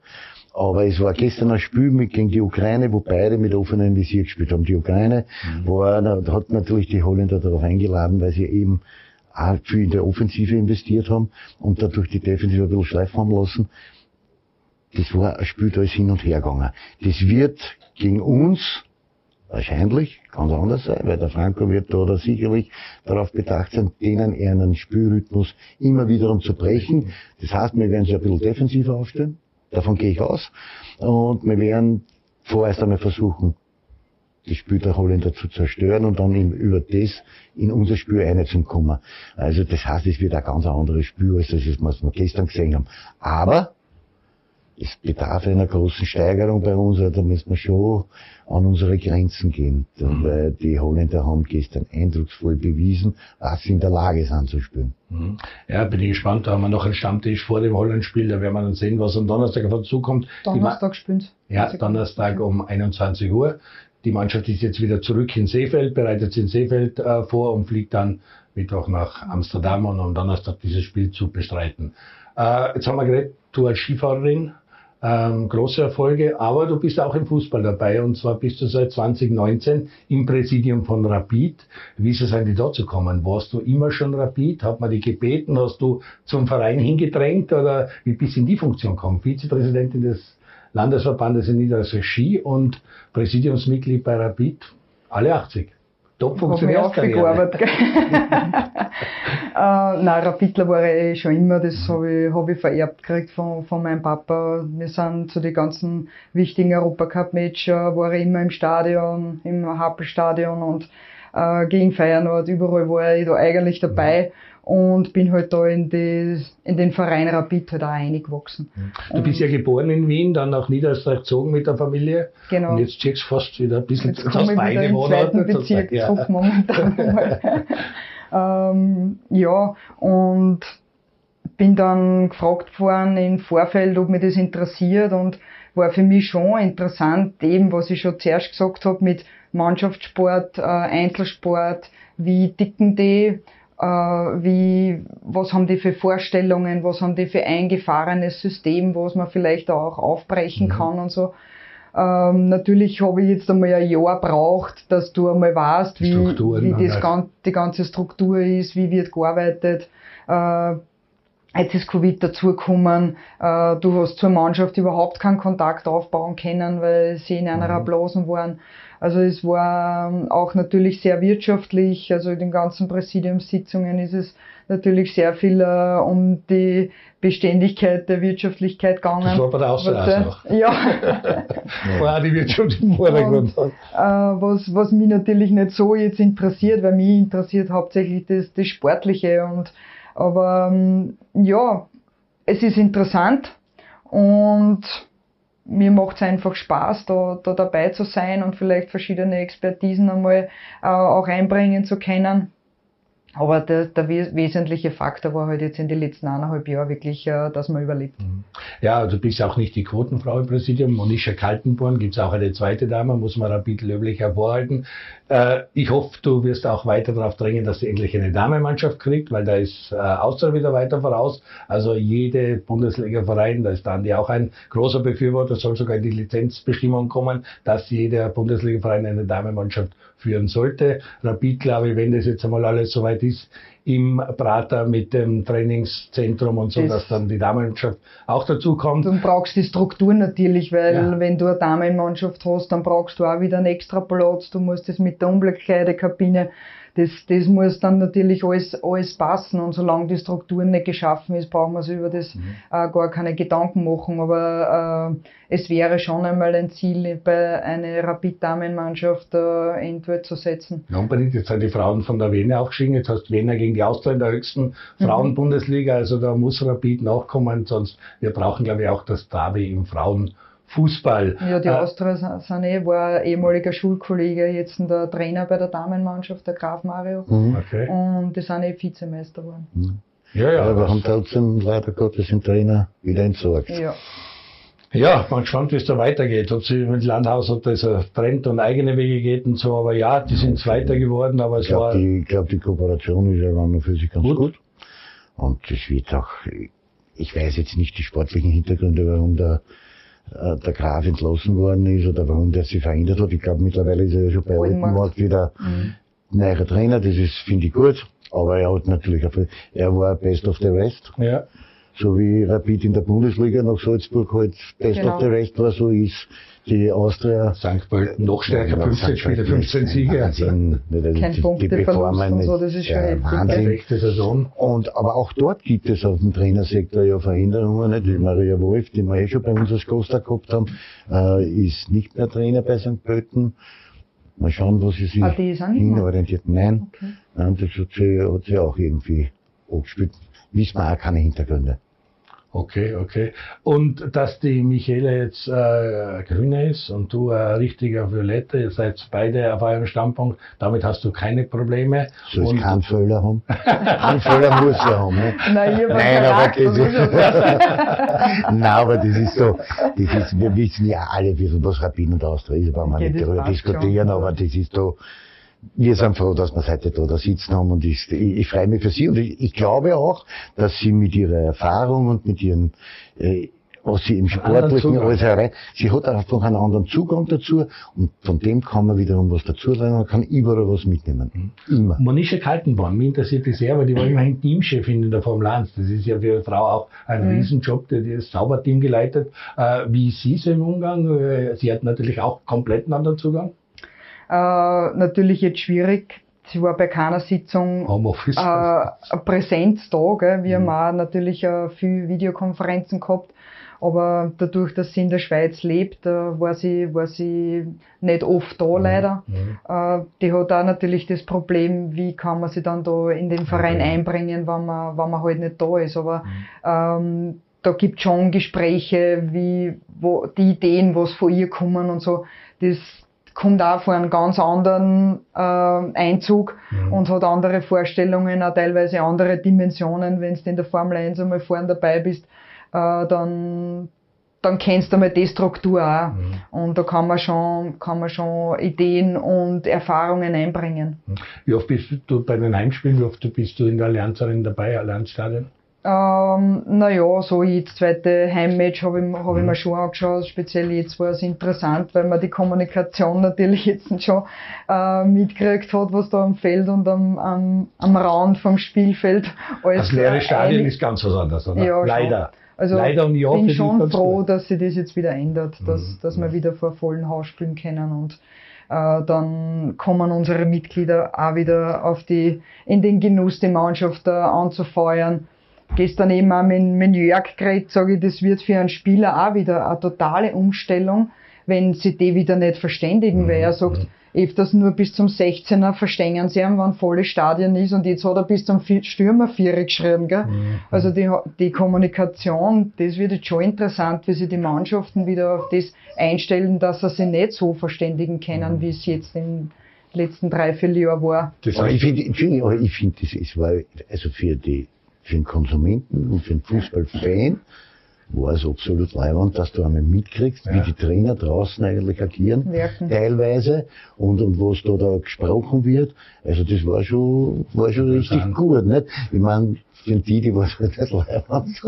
Aber es war gestern ein Spiel gegen die Ukraine, wo beide mit offenem Visier gespielt haben. Die Ukraine da hat natürlich die Holländer darauf eingeladen, weil sie eben auch viel in der Offensive investiert haben und dadurch die Defensive ein bisschen schleifen haben lassen. Das war ein Spiel, da ist hin und her gegangen. Das wird gegen uns wahrscheinlich ganz anders sein, weil der Franco wird da sicherlich darauf bedacht sein, denen einen Spielrhythmus immer wiederum zu brechen. Das heißt, wir werden sie ein bisschen defensiver aufstellen. Davon gehe ich aus. Und wir werden vorerst einmal versuchen, das Spiel der Holländer zu zerstören und dann über das in unser Spiel reinzukommen. Also das heißt, es wird ein ganz anderes Spiel, als das, was wir gestern gesehen haben. Aber es bedarf einer großen Steigerung bei uns, da müssen wir schon an unsere Grenzen gehen. Weil die Holländer haben gestern eindrucksvoll bewiesen, was sie in der Lage sind zu spielen. Ja, bin ich gespannt. Da haben wir noch einen Stammtisch vor dem Holland-Spiel. Da werden wir dann sehen, was am Donnerstag auf uns zukommt. Donnerstag spielt. Ja, Donnerstag um 21 Uhr. Die Mannschaft ist jetzt wieder zurück in Seefeld, bereitet sich in Seefeld vor und fliegt dann Mittwoch nach Amsterdam, um am Donnerstag dieses Spiel zu bestreiten. Jetzt haben wir geredet, du als Skifahrerin, große Erfolge, aber du bist auch im Fußball dabei, und zwar bist du seit 2019 im Präsidium von Rapid. Wie ist es eigentlich dazu gekommen? Warst du immer schon Rapid? Hat man dich gebeten? Hast du zum Verein hingedrängt, oder wie bist du in die Funktion gekommen? Vizepräsidentin des Landesverbandes in Niederösterreich Ski und Präsidiumsmitglied bei Rapid, alle 80. Top funktioniert. Nein, Rapidler war ich schon immer, das habe ich vererbt gekriegt von meinem Papa. Wir sind zu den ganzen wichtigen Europacup-Matches, war ich immer im Stadion, im Happelstadion und gegen Feyenoord, überall war ich da eigentlich dabei. Und bin halt da in den Verein Rapid halt auch eingewachsen. Du bist ja geboren in Wien, dann nach Niederösterreich gezogen mit der Familie. Genau. Und jetzt ziehst du fast wieder ein bisschen jetzt komme ich wieder im zweiten Bezirk zurück momentan. Ja, und bin dann gefragt worden im Vorfeld, ob mich das interessiert, und war für mich schon interessant, eben was ich schon zuerst gesagt habe, mit Mannschaftssport, Einzelsport, wie ticken die, was haben die für Vorstellungen, was haben die für eingefahrenes System, was man vielleicht auch aufbrechen kann und so. Natürlich habe ich jetzt einmal ein Jahr braucht, dass du einmal weißt, wie die ganze Struktur ist, wie wird gearbeitet. Jetzt ist Covid dazugekommen, du hast zur Mannschaft überhaupt keinen Kontakt aufbauen können, weil sie in einer Blasen waren. Also es war auch natürlich sehr wirtschaftlich, also in den ganzen Präsidiumssitzungen ist es natürlich sehr viel um die Beständigkeit der Wirtschaftlichkeit gegangen. Das war bei der Außenreise auch. Ja. War auch die Wirtschaft im Vordergrund. Was mich natürlich nicht so jetzt interessiert, weil mich interessiert hauptsächlich das Sportliche. Aber ja, es ist interessant und mir macht es einfach Spaß, da dabei zu sein und vielleicht verschiedene Expertisen einmal auch einbringen zu können. Aber der wesentliche Faktor war halt jetzt in den letzten 1,5 Jahren wirklich, dass man überlebt. Ja, du bist auch nicht die Quotenfrau im Präsidium. Monisha Kaltenborn, gibt es auch eine zweite Dame, muss man Rapid löblich hervorhalten. Ich hoffe, du wirst auch weiter darauf drängen, dass sie endlich eine Damenmannschaft kriegt, weil da ist Austria wieder weiter voraus. Also jede Bundesliga-Verein, da ist der Andi auch ein großer Befürworter, soll sogar in die Lizenzbestimmung kommen, dass jeder Bundesliga-Verein eine Damenmannschaft führen sollte. Rapid, glaube ich, wenn das jetzt einmal alles soweit ist, im Prater mit dem Trainingszentrum und so, dass dann die Damenmannschaft auch dazu kommt. Du brauchst die Struktur natürlich, weil wenn du eine Damenmannschaft hast, dann brauchst du auch wieder einen extra Platz, du musst das mit der Umkleidekabine, das muss dann natürlich alles passen, und solange die Struktur nicht geschaffen ist, brauchen wir sich über das gar keine Gedanken machen, aber es wäre schon einmal ein Ziel, bei einer Rapid-Damenmannschaft Endwort zu setzen. Ja, unbedingt. Jetzt sind die Frauen von der Wiener aufgestiegen, jetzt hast du Wiener gegen die Austria in der höchsten Frauenbundesliga, also da muss Rapid nachkommen, sonst wir brauchen, glaube ich, auch das Derby im Frauenfußball. Ja, die Austria war ein ehemaliger Schulkollege, jetzt der Trainer bei der Damenmannschaft, der Graf Mario. Okay. Und die sind Vizemeister geworden. Ja, aber haben trotzdem leider Gottes den Trainer wieder entsorgt. Ja, man gespannt, wie es da weitergeht. Ob sie mit Landhaus, ob das trennt und eigene Wege geht und so, aber ja, die sind weiter geworden, aber ich glaube, die Kooperation ist ja an für sich ganz gut. Und es wird auch, ich weiß jetzt nicht die sportlichen Hintergründe, warum der der Graf entlassen worden ist oder warum der sich verändert hat. Ich glaube, mittlerweile ist er ja schon bei Altenmarkt wieder neuer Trainer. Das ist, finde ich, gut. Aber er hat natürlich er war Best of the Rest. Ja. So wie Rapid in der Bundesliga nach Salzburg halt Best of the Rest war, so ist die Austria. St. Pölten noch stärker, 15 Spiele, 15 Siege. Wahnsinn. Kein Punkteverlust und so, das ist schon Wahnsinn. Saison. Aber auch dort gibt es auf dem Trainersektor ja Veränderungen. Nicht? Die Maria Wolf, die wir schon bei uns als Costa gehabt haben, ist nicht mehr Trainer bei St. Pölten. Mal schauen, was sie sich hinorientiert. Nein, okay. Nein, das hat sie auch irgendwie angespielt. Wissen wir auch keine Hintergründe. Okay. Und dass die Michele jetzt grüne ist und du richtiger Violette, ihr seid beide auf eurem Standpunkt, damit hast du keine Probleme. Soll es keinen Fehler haben? Einen Fehler muss er haben. Ne? Nein, aber das ist so, wir wissen ja alle, was Rapid und Austria ist, brauchen wir nicht darüber diskutieren, schon, aber das ist so. Wir sind froh, dass wir heute da sitzen haben und ich freue mich für Sie und ich glaube auch, dass Sie mit Ihrer Erfahrung und mit Ihren, was Sie im Sportlichen alles erreichen, sie hat einfach einen anderen Zugang dazu und von dem kann man wiederum was dazu lernen, man kann überall was mitnehmen. Immer. Monisha Kaltenborn, mich interessiert das sehr, weil die war immerhin Teamchefin in der Formel 1. Das ist ja für eine Frau auch ein Riesenjob, die das Zauberteam geleitet. Wie ist sie so im Umgang? Sie hat natürlich auch komplett einen anderen Zugang. Natürlich jetzt schwierig. Sie war bei keiner Sitzung Präsenz da. Gell. Wir haben auch natürlich viele Videokonferenzen gehabt. Aber dadurch, dass sie in der Schweiz lebt, war sie nicht oft da, leider. Die hat auch natürlich das Problem, wie kann man sich dann da in den Verein einbringen, wenn man halt nicht da ist. Aber da gibt schon Gespräche, wo die Ideen, was von ihr kommen und so. Das kommt auch von einem ganz anderen Einzug und hat andere Vorstellungen, auch teilweise andere Dimensionen. Wenn du in der Formel 1 einmal vorne dabei bist, dann kennst du mal die Struktur auch. Und da kann man schon Ideen und Erfahrungen einbringen. Wie oft bist du bei den Heimspielen, wie oft bist du in der Allianz Arena dabei, Allianzstadion? Naja, so jedes zweite Heimmatch habe ich mir schon angeschaut. Speziell jetzt war es interessant, weil man die Kommunikation natürlich jetzt schon mitgekriegt hat, was da am Feld und am Rand vom Spielfeld alles. Das leere Stadion ist ganz was anderes, oder? Ja, leider. Also leider und ja, ich bin schon froh, dass sich das jetzt wieder ändert, dass wir wieder vor vollen Haus spielen können und dann kommen unsere Mitglieder auch wieder in den Genuss, die Mannschaft anzufeuern. Gestern eben auch mit Jörg geredet, sage ich, das wird für einen Spieler auch wieder eine totale Umstellung, wenn sie die wieder nicht verständigen, weil er sagt, öfters nur bis zum 16er verstehen sie haben, wenn volles Stadion ist und jetzt hat er bis zum Stürmer 4 geschrieben, gell? Also die Kommunikation, das wird jetzt schon interessant, wie sich die Mannschaften wieder auf das einstellen, dass sie sich nicht so verständigen können, wie es jetzt im letzten 3-4 Jahren war. Ich finde, das war also für den Konsumenten und für den Fußballfan war es absolut leibend, dass du einmal mitkriegst, wie die Trainer draußen eigentlich agieren, teilweise, und was da gesprochen wird. Also das war schon richtig gut, nicht? Ich meine, für die war es nicht leibend.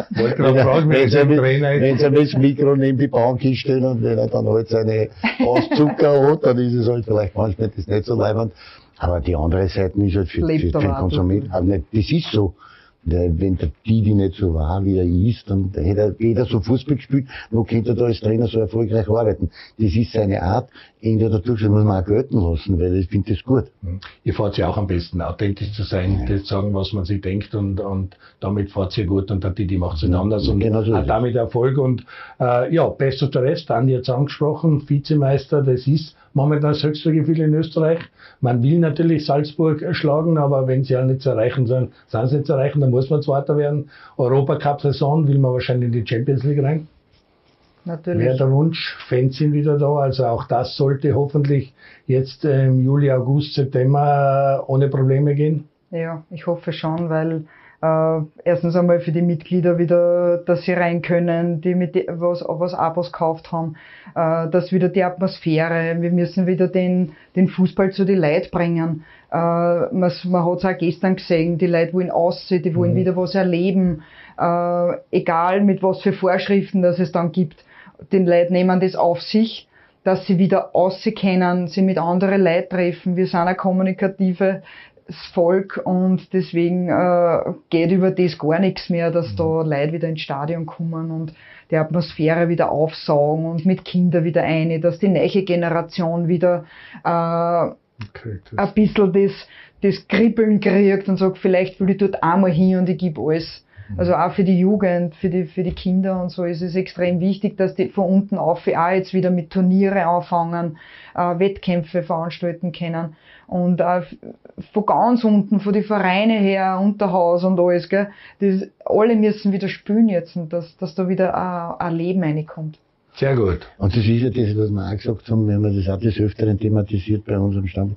Wenn sie das Mikro neben die Bank hinstellen und wenn er dann halt seine Auszucker hat, dann ist es halt vielleicht manchmal das nicht so leibend. Aber die andere Seite ist halt für den Konsumenten, das ist so. Wenn der Didi nicht so war, wie er ist, dann hätte jeder so Fußball gespielt, wo könnte er da als Trainer so erfolgreich arbeiten. Das ist seine Art, ändert dadurch, das muss man auch gelten lassen, weil ich finde das gut. Ihr fahrt ja auch am besten, authentisch zu sein, das zu sagen, was man sich denkt und damit fahrt ihr gut und der Didi macht es anders und genau so hat damit Erfolg und best of the rest, Andi hat es angesprochen, Vizemeister, das ist momentan das höchste Gefühl in Österreich. Man will natürlich Salzburg schlagen, aber wenn sie ja nicht zu erreichen sind, sind sie nicht zu erreichen, dann muss man Zweiter werden. Europacup-Saison will man wahrscheinlich in die Champions League rein. Natürlich. Wäre der Wunsch, Fans sind wieder da, also auch das sollte hoffentlich jetzt im Juli, August, September ohne Probleme gehen. Ja, ich hoffe schon, weil erstens einmal für die Mitglieder wieder, dass sie rein können, die was Abos gekauft haben, dass wieder die Atmosphäre, wir müssen wieder den Fußball zu den Leuten bringen. Man hat es auch gestern gesehen, die Leute wollen aussehen, die wollen wieder was erleben, egal mit was für Vorschriften das es dann gibt. die Leute nehmen das auf sich, dass sie wieder rauskennen, sie mit anderen Leuten treffen. Wir sind ein kommunikatives Volk und deswegen geht über das gar nichts mehr, dass da Leute wieder ins Stadion kommen und die Atmosphäre wieder aufsaugen und mit Kindern wieder eine, dass die neue Generation wieder ein bisschen das Kribbeln kriegt und sagt, vielleicht will ich dort einmal hin und ich gebe alles. Also auch für die Jugend, für die Kinder und so ist es extrem wichtig, dass die von unten auf auch jetzt wieder mit Turniere anfangen, Wettkämpfe veranstalten können. Und von ganz unten, von den Vereinen her, Unterhaus und alles, gell, alle müssen wieder spielen jetzt und dass da wieder ein Leben reinkommt. Sehr gut. Und das ist ja das, was wir auch gesagt haben, wenn wir das auch des Öfteren thematisiert bei unserem Stamm.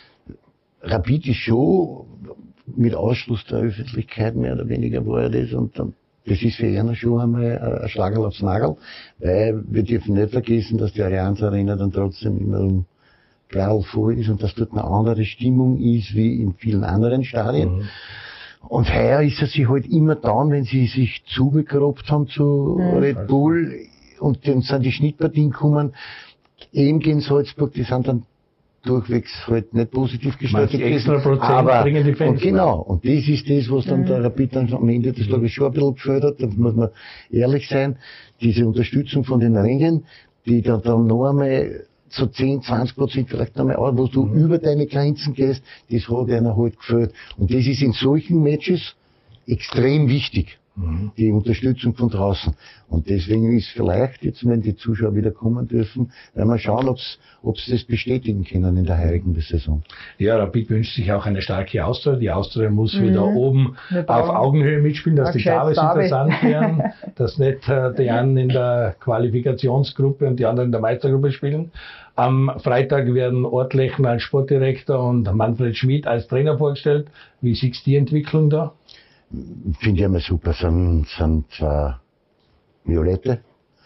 Rapid ist schon mit Ausschluss der Öffentlichkeit mehr oder weniger war das und dann, das ist für ihn schon einmal ein Schlagerl aufs Nagel, weil wir dürfen nicht vergessen, dass die Allianz Arena dann trotzdem immer prall voll ist und dass dort eine andere Stimmung ist wie in vielen anderen Stadien. Und heuer ist er sich halt immer dann, wenn sie sich zugegrobt haben zu Red Bull und dann sind die Schnittpartien gekommen, eben gegen Salzburg, die sind dann durchwegs halt nicht positiv gestaltet extra Prozent aber bringen die Fans. Und genau, und das ist das, was dann der Rapid dann am Ende des Tages schon ein bisschen gefällt hat, da muss man ehrlich sein, diese Unterstützung von den Rängen, die dann noch einmal so 10-20% vielleicht noch einmal, wo du über deine Grenzen gehst, das hat einer halt gefällt. Und das ist in solchen Matches extrem wichtig. Die Unterstützung von draußen. Und deswegen ist vielleicht jetzt, wenn die Zuschauer wieder kommen dürfen, werden wir schauen, ob sie das bestätigen können in der heurigen Saison. Ja, Rapid wünscht sich auch eine starke Austria. Die Austria muss wieder oben auf Augenhöhe mitspielen, dass die Derbys interessant werden, dass nicht die einen in der Qualifikationsgruppe und die anderen in der Meistergruppe spielen. Am Freitag werden Ortlechner als Sportdirektor und Manfred Schmid als Trainer vorgestellt. Wie siehst du die Entwicklung da? Finde ich einmal super, sind zwei Violette.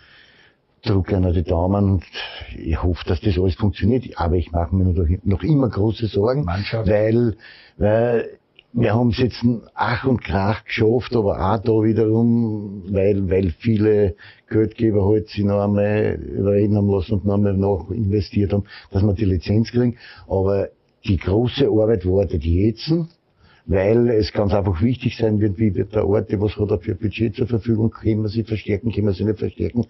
Drücke einer die Daumen und ich hoffe, dass das alles funktioniert. Aber ich mache mir noch immer große Sorgen, weil wir haben es jetzt Ach und Krach geschafft, aber auch da wiederum, weil viele Geldgeber halt sich noch einmal überreden haben lassen und noch einmal nach investiert haben, dass wir die Lizenz kriegen. Aber die große Arbeit wartet jetzt, weil es ganz einfach wichtig sein wird, wie wird der Ort, was hat er für Budget zur Verfügung, können wir sie verstärken, können wir sie nicht verstärken.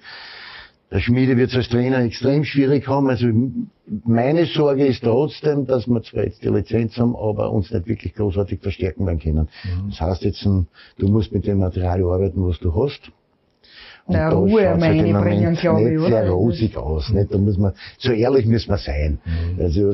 Der Schmiede wird es als Trainer extrem schwierig haben, also meine Sorge ist trotzdem, dass wir zwar jetzt die Lizenz haben, aber uns nicht wirklich großartig verstärken werden können. Das heißt jetzt, du musst mit dem Material arbeiten, was du hast. Und na, Ruhe am Ende bringen, glaube ich, oder? Sehr rosig aus, nicht? Da muss man, so ehrlich müssen wir sein. Also,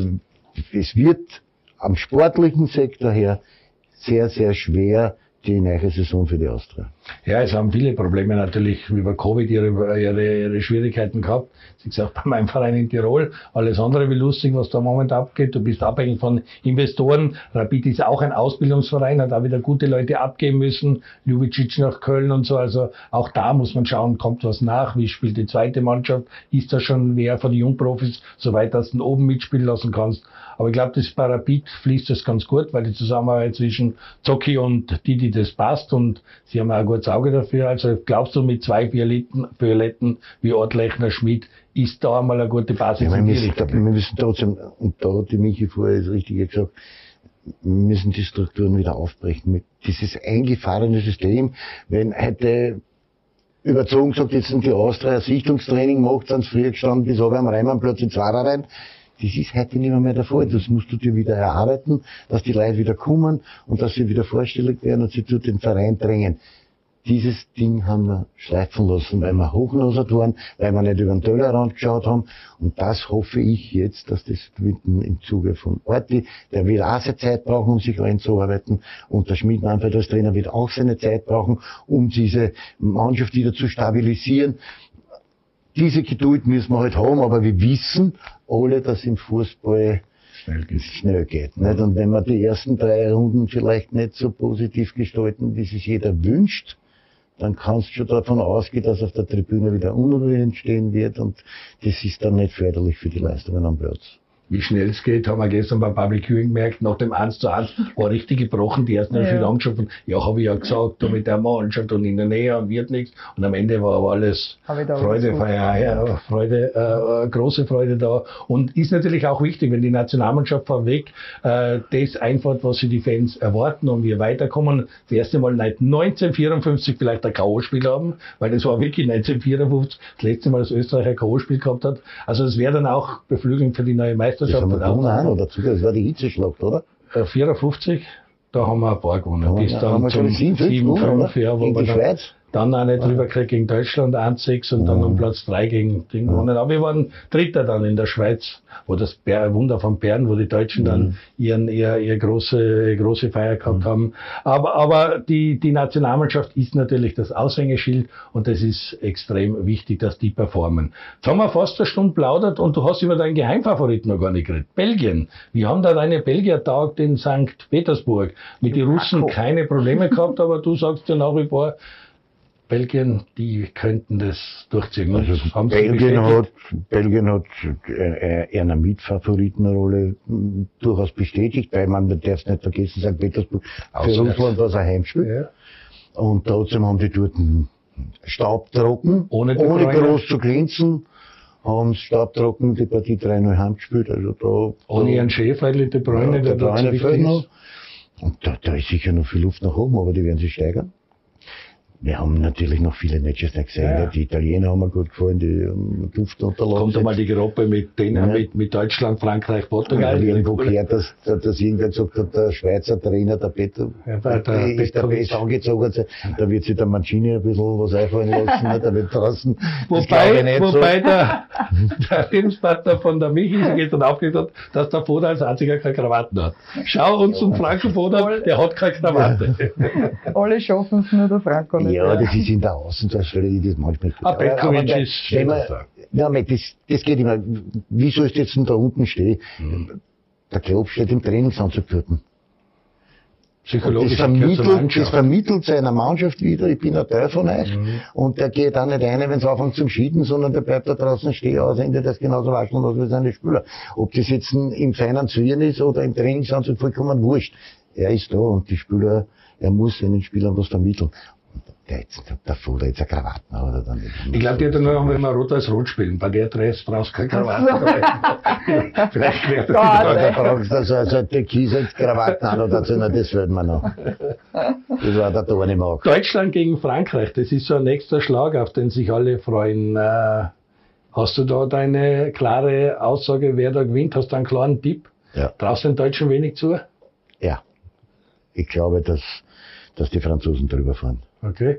es wird am sportlichen Sektor her sehr, sehr schwer, die neue Saison für die Austria. Ja, es haben viele Probleme natürlich über Covid ihre Schwierigkeiten gehabt. Sie gesagt, bei meinem Verein in Tirol, alles andere wie lustig, was da im Moment abgeht. Du bist abhängig von Investoren. Rapid ist auch ein Ausbildungsverein, hat auch wieder gute Leute abgeben müssen. Ljubicic nach Köln und so. Also auch da muss man schauen, kommt was nach. Wie spielt die zweite Mannschaft? Ist da schon wer von den Jungprofis, soweit dass du ihn oben mitspielen lassen kannst? Aber ich glaube, das bei Rapid fließt das ganz gut, weil die Zusammenarbeit zwischen Zocki und Didi, das passt und sie haben auch ein gutes Auge dafür. Also glaubst du, mit zwei Violetten wie Ortlechner, Schmid, ist da einmal eine gute Basis? Ja, wir müssen trotzdem, und da hat die Michi vorher das Richtige gesagt, wir müssen die Strukturen wieder aufbrechen. Mit dieses eingefahrene System, wenn heute überzogen gesagt, jetzt sind die Austria Sichtungstraining macht, sind sie früher gestanden, bis runter am Reimannplatz in Zwarer rein. Das ist heute nicht mehr der Fall. Das musst du dir wieder erarbeiten, dass die Leute wieder kommen und dass sie wieder vorstellig werden und sie zu den Verein drängen. Dieses Ding haben wir schleifen lassen, weil wir hochnasert waren, weil wir nicht über den Tellerrand geschaut haben. Und das hoffe ich jetzt, dass das im Zuge von Orti, der wird auch seine Zeit brauchen, um sich einzuarbeiten. Und der Schmid Manfred als Trainer wird auch seine Zeit brauchen, um diese Mannschaft wieder zu stabilisieren. Diese Geduld müssen wir halt haben, aber wir wissen alle, dass im Fußball schnell geht. Nicht? Und wenn wir die ersten 3 Runden vielleicht nicht so positiv gestalten, wie sich jeder wünscht, dann kannst du schon davon ausgehen, dass auf der Tribüne wieder Unruhe entstehen wird und das ist dann nicht förderlich für die Leistungen am Platz. wie schnell es geht, haben wir gestern beim Public Viewing gemerkt, nach dem 1:1 war richtig gebrochen, die ersten Spiele angeschaut, ja, habe ich ja gesagt, da mit der Mannschaft und in der Nähe und wird nichts. Und am Ende war aber alles Freude, große Freude da. Und ist natürlich auch wichtig, wenn die Nationalmannschaft vorweg das einfährt, was sich die Fans erwarten und wir weiterkommen. Das erste Mal seit 1954 vielleicht ein K.O.-Spiel haben, weil das war wirklich 1954 das letzte Mal, dass Österreich ein K.O.-Spiel gehabt hat. Also das wäre dann auch beflügelnd für die neue Meisterschaft. Das haben wir gewonnen dazu, das war die Hitzeschlacht, oder? 54, da haben wir ein paar gewonnen. Bis dann zum 7-5, ja, wo wir Schweiz. Dann auch nicht drüber gekriegt gegen Deutschland 1-6 und dann um Platz 3 gegen Ding gewonnen. Aber wir waren Dritter dann in der Schweiz, wo das Wunder von Bern, wo die Deutschen dann ihre große Feier gehabt haben. Aber die Nationalmannschaft ist natürlich das Aushängeschild und das ist extrem wichtig, dass die performen. Jetzt haben wir fast eine Stunde plaudert und du hast über deinen Geheimfavoriten noch gar nicht geredet. Belgien. Wir haben da deine Belgier taugt in St. Petersburg. Mit den Russen keine Probleme gehabt, aber du sagst ja nach wie vor, Belgien, die könnten das durchziehen. Also Belgien hat eine Mitfavoritenrolle durchaus bestätigt, weil man darf es nicht vergessen, St. Petersburg für Russland war es ein Heimspiel. Ja. Und trotzdem haben die dort staubtrocken, ohne groß zu glänzen, haben staubtrocken die Partie 3-0 heimgespielt. Also da, ohne ihren Chef, weil De Bruyne, der da so wichtig ist. Und da ist sicher noch viel Luft nach oben, aber die werden sich steigern. Wir haben natürlich noch viele Matches nicht gesehen. Ja. Die Italiener haben mir gut gefallen, die Duft unterlassen. Kommt einmal die Gruppe mit denen, mit Deutschland, Frankreich, Portugal. Ich habe irgendwo gehört, dass irgendwer gesagt hat, der Schweizer Trainer, der Peter, ist der Best angezogen. Da wird sich der Mancini ein bisschen was einfallen lassen, da wird draußen. Wobei der Lebenspartner von der Michi sich gestern aufgeregt hat, dass der Foda als einziger keine Krawatten hat. Schau uns zum Franco Foda, der hat keine Krawatte. Alle schaffen es, nur der Franco nicht. Ja, das ist in der Außendarstellung, die das manchmal tut. Petkovic ist das geht immer. Wie sollst du jetzt da unten stehen? Der Klopp steht im Trainingsanzug dort. Das vermittelt seiner Mannschaft wieder, ich bin ein Teil von euch. Und der geht auch nicht rein, wenn es anfängt zum Schieden, sondern der bleibt da draußen stehen, aussehen, das genauso waschen wie seine Spieler. Ob das jetzt im feinen Zwirn ist oder im Trainingsanzug, vollkommen wurscht. Er ist da und die Spieler, er muss seinen Spielern was vermitteln. Der Foda jetzt eine Krawatte, oder dann nicht. Ich glaube, die hat nur noch, wenn wir Rot als Rot spielen. Bei der Dress brauchst du keine Krawatte. Vielleicht wäre das. Also türkise Krawatten an oder so, das würden wir noch. Das war der Dornemark. Deutschland gegen Frankreich, das ist so ein nächster Schlag, auf den sich alle freuen. Hast du da deine klare Aussage, wer da gewinnt? Hast du einen klaren Tipp? Ja. Traust du den Deutschen wenig zu? Ja. Ich glaube, dass die Franzosen drüber fahren. Okay.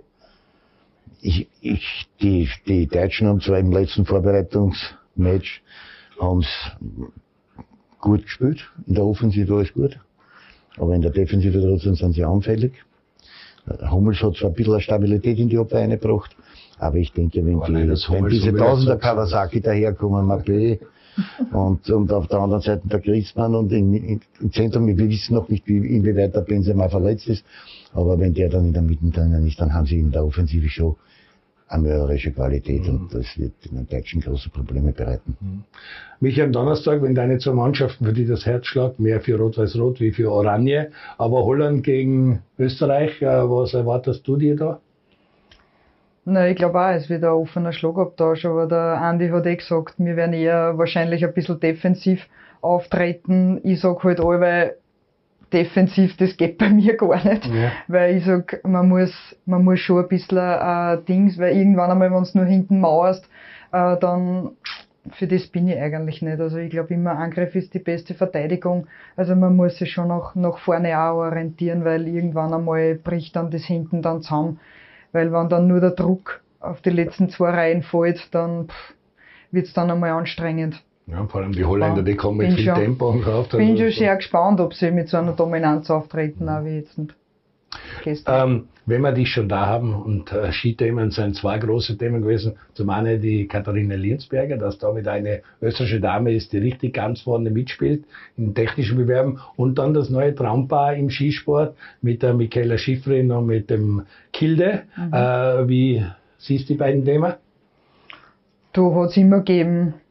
Die Deutschen haben zwar im letzten Vorbereitungsmatch haben's gut gespielt, in der Offensive war es gut, aber in der Defensive trotzdem sind sie anfällig. Hummels hat zwar ein bisschen Stabilität in die Abwehr reingebracht, aber ich denke, wenn diese Tausender Kawasaki daherkommen, Mappé und auf der anderen Seite der Griezmann und im Zentrum, wir wissen noch nicht, inwieweit der Benzema verletzt ist, aber wenn der dann in der Mitte drinnen ist, dann haben sie in der Offensive schon eine mörderische Qualität und das wird den Deutschen große Probleme bereiten. Michi, am Donnerstag, wenn deine zwei Mannschaften, für die das Herz schlägt, mehr für Rot-Weiß-Rot wie für Oranje, aber Holland gegen Österreich, was erwartest du dir da? Na, ich glaube auch, es wird ein offener Schlagabtausch, aber der Andi hat gesagt, wir werden eher wahrscheinlich ein bisschen defensiv auftreten. Ich sag halt allweil, defensiv, das geht bei mir gar nicht, weil ich sag, man muss schon ein bisschen Dings, weil irgendwann einmal, wenn du nur hinten mauerst, dann für das bin ich eigentlich nicht. Also ich glaube immer, Angriff ist die beste Verteidigung. Also man muss sich schon nach vorne auch orientieren, weil irgendwann einmal bricht dann das hinten dann zusammen. Weil wenn dann nur der Druck auf die letzten zwei Reihen fällt, dann wird's dann einmal anstrengend. Ja, vor allem die Holländer, die kommen mit viel Tempo und drauf. Ich bin schon sehr gespannt, ob sie mit so einer Dominanz auftreten, auch wie jetzt gestern. Wenn wir dich schon da haben und Skithemen sind zwei große Themen gewesen. Zum einen die Katharina Liensberger, dass damit eine österreichische Dame ist, die richtig ganz vorne mitspielt in technischen Bewerben. Und dann das neue Traumpaar im Skisport mit der Michaela Schifrin und mit dem Kilde. Wie siehst du die beiden Themen? Da hat es immer gegeben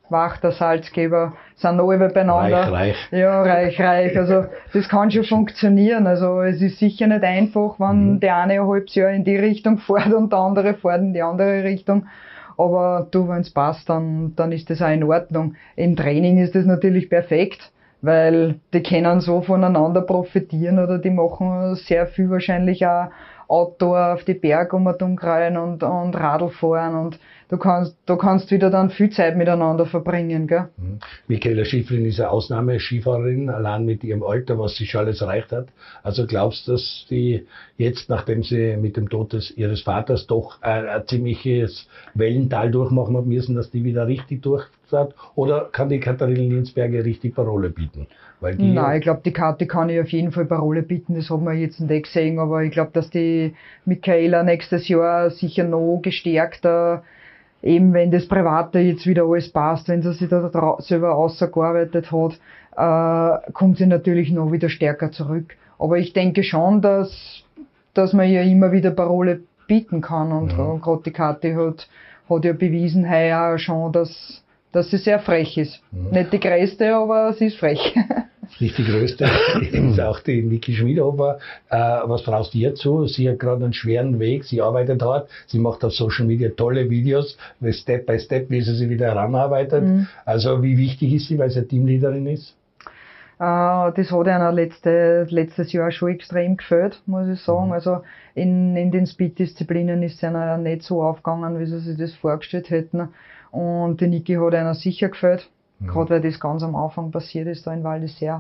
Wachter, Salzgeber, sind alle beieinander. Reich. Ja, reich. Also, das kann schon funktionieren. Also, es ist sicher nicht einfach, wenn der eine ein halbes Jahr in die Richtung fährt und der andere fährt in die andere Richtung. Aber du, wenn es passt, dann ist das auch in Ordnung. Im Training ist das natürlich perfekt, weil die können so voneinander profitieren oder die machen sehr viel wahrscheinlich auch Outdoor auf die Berge umkreien und Radl fahren und du kannst wieder dann viel Zeit miteinander verbringen, gell? Michaela Schifrin ist eine Ausnahme-Skifahrerin, allein mit ihrem Alter, was sie schon alles erreicht hat. Also glaubst du, dass die jetzt, nachdem sie mit dem Tod ihres Vaters doch ein ziemliches Wellental durchmachen hat müssen, dass die wieder richtig durchfährt? Oder kann die Katharina Liensberger richtig Parole bieten? Weil Nein, ich glaube, die Karte kann ich auf jeden Fall Parole bieten, das haben wir jetzt nicht gesehen, aber ich glaube, dass die Michaela nächstes Jahr sicher noch gestärkter, eben wenn das Private jetzt wieder alles passt, wenn sie sich da selber ausgearbeitet hat, kommt sie natürlich noch wieder stärker zurück. Aber ich denke schon, dass man ja immer wieder Parole bieten kann und gerade die Karte hat ja bewiesen heuer schon, dass sie sehr frech ist. Nicht die größte, aber sie ist frech. Nicht die größte, ist auch die Niki Schmidhofer. Was traust du ihr zu? Sie hat gerade einen schweren Weg, sie arbeitet hart, sie macht auf Social Media tolle Videos, Step by Step, wie sie sich wieder heranarbeitet. Also wie wichtig ist sie, weil sie Teamleaderin ist? Das hat einer letztes Jahr schon extrem gefällt, muss ich sagen. Also in den Speed-Disziplinen ist es einer nicht so aufgegangen, wie sie sich das vorgestellt hätten. Und die Niki hat einer sicher gefällt, gerade weil das ganz am Anfang passiert ist, da in Val d'Isère.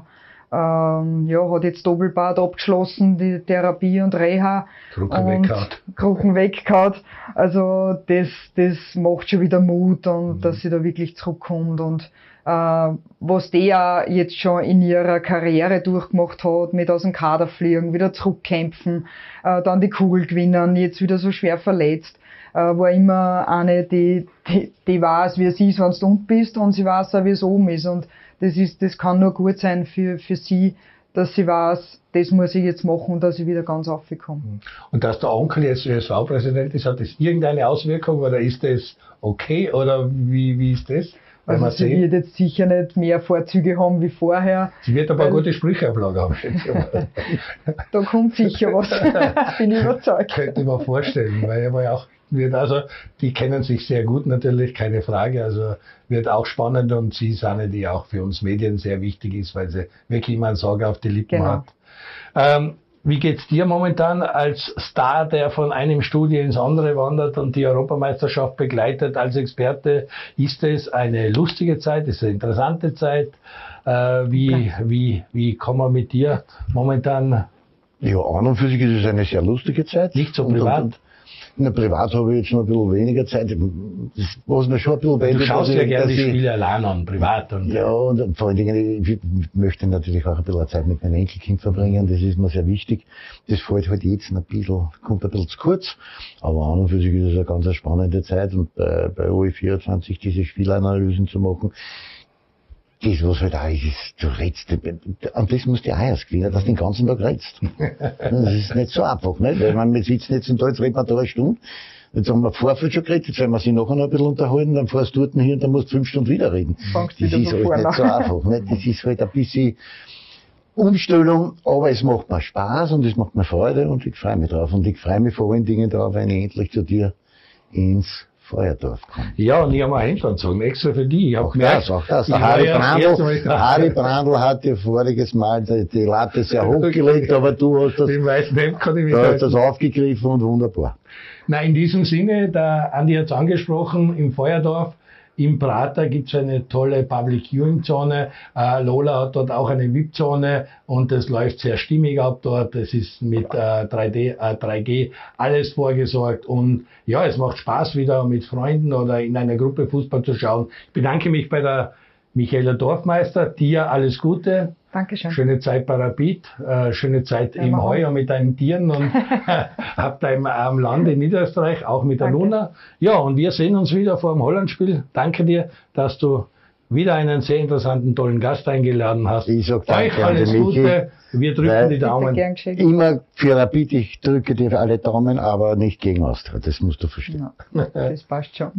Hat jetzt Doppelbad abgeschlossen, die Therapie und Reha. Kruchen weggehauen. Also das macht schon wieder Mut und dass sie da wirklich zurückkommt und was die ja jetzt schon in ihrer Karriere durchgemacht hat, mit aus dem Kader fliegen, wieder zurückkämpfen, dann die Kugel gewinnen, jetzt wieder so schwer verletzt, war immer eine, die weiß, wie es ist, wenn du unten bist und sie weiß auch, wie es oben ist und das kann nur gut sein für sie, dass sie weiß, das muss ich jetzt machen, dass ich wieder ganz aufkomme. Und dass der Onkel jetzt ÖSV-Präsident ist, hat das irgendeine Auswirkung oder ist das okay oder wie ist das? Also sie wird jetzt sicher nicht mehr Vorzüge haben wie vorher. Sie wird aber eine gute Sprücheauflage haben. Da kommt sicher was, bin ich überzeugt. Könnte ich mir vorstellen, weil auch die kennen sich sehr gut natürlich, keine Frage. Also wird auch spannend und sie ist eine, die auch für uns Medien sehr wichtig ist, weil sie wirklich immer einen Sorge auf die Lippen hat. Wie geht's dir momentan als Star, der von einem Studio ins andere wandert und die Europameisterschaft begleitet als Experte? Ist es eine lustige Zeit? Ist es eine interessante Zeit? Wie kann man mit dir momentan? Ja, an und für sich ist es eine sehr lustige Zeit. Nicht so privat? Privat habe ich jetzt noch ein bisschen weniger Zeit. Das, was mir schon ein bisschen wendet, du schaust ja gerne die Spiele allein an, privat. Ja, und vor allen Dingen, ich möchte natürlich auch ein bisschen Zeit mit meinem Enkelkind verbringen. Das ist mir sehr wichtig. Das fällt halt jetzt kommt ein bisschen zu kurz. Aber an und für sich ist es eine ganz spannende Zeit. Und bei OE24 diese Spielanalysen zu machen, das, was halt auch ist, du redst, und das musst du auch erst gewinnen, dass du den ganzen Tag redst. Das ist nicht so einfach, nicht? Weil wir sitzen jetzt und da, jetzt reden wir da eine Stunde. Jetzt haben wir Vorfeld schon geredet, jetzt werden wir sich nachher noch ein bisschen unterhalten, dann fährst du dort hin und dann musst du 5 Stunden wieder reden. Das ist halt nicht so einfach, nicht? Das ist halt ein bisschen Umstellung, aber es macht mir Spaß und es macht mir Freude und ich freue mich drauf. Und ich freue mich vor allen Dingen drauf, wenn ich endlich zu dir ins Feuerdorf kommen. Ja, und ich habe einen Einladung, extra für die. Ich auch das. Der Harry Brandl hat ja voriges Mal die Latte sehr hochgelegt, aber du hast das aufgegriffen und wunderbar. Nein, in diesem Sinne, der Andi hat es angesprochen, im Feuerdorf, im Prater gibt es eine tolle Public Viewing Zone. Lola hat dort auch eine VIP-Zone und das läuft sehr stimmig ab dort. Es ist mit 3G alles vorgesorgt und ja, es macht Spaß wieder mit Freunden oder in einer Gruppe Fußball zu schauen. Ich bedanke mich bei der Michaela Dorfmeister. Dir alles Gute. Dankeschön. Schöne Zeit bei Rapid, schöne Zeit im Heuer mit deinen Tieren und habt am Land in Niederösterreich, auch mit der Luna. Ja, und wir sehen uns wieder vor dem Hollandspiel. Danke dir, dass du wieder einen sehr interessanten, tollen Gast eingeladen hast. Ich sag danke. Euch alles Gute. Wir drücken die Daumen. Immer für Rapid, ich drücke dir alle Daumen, aber nicht gegen Austria. Das musst du verstehen. Ja, das passt schon.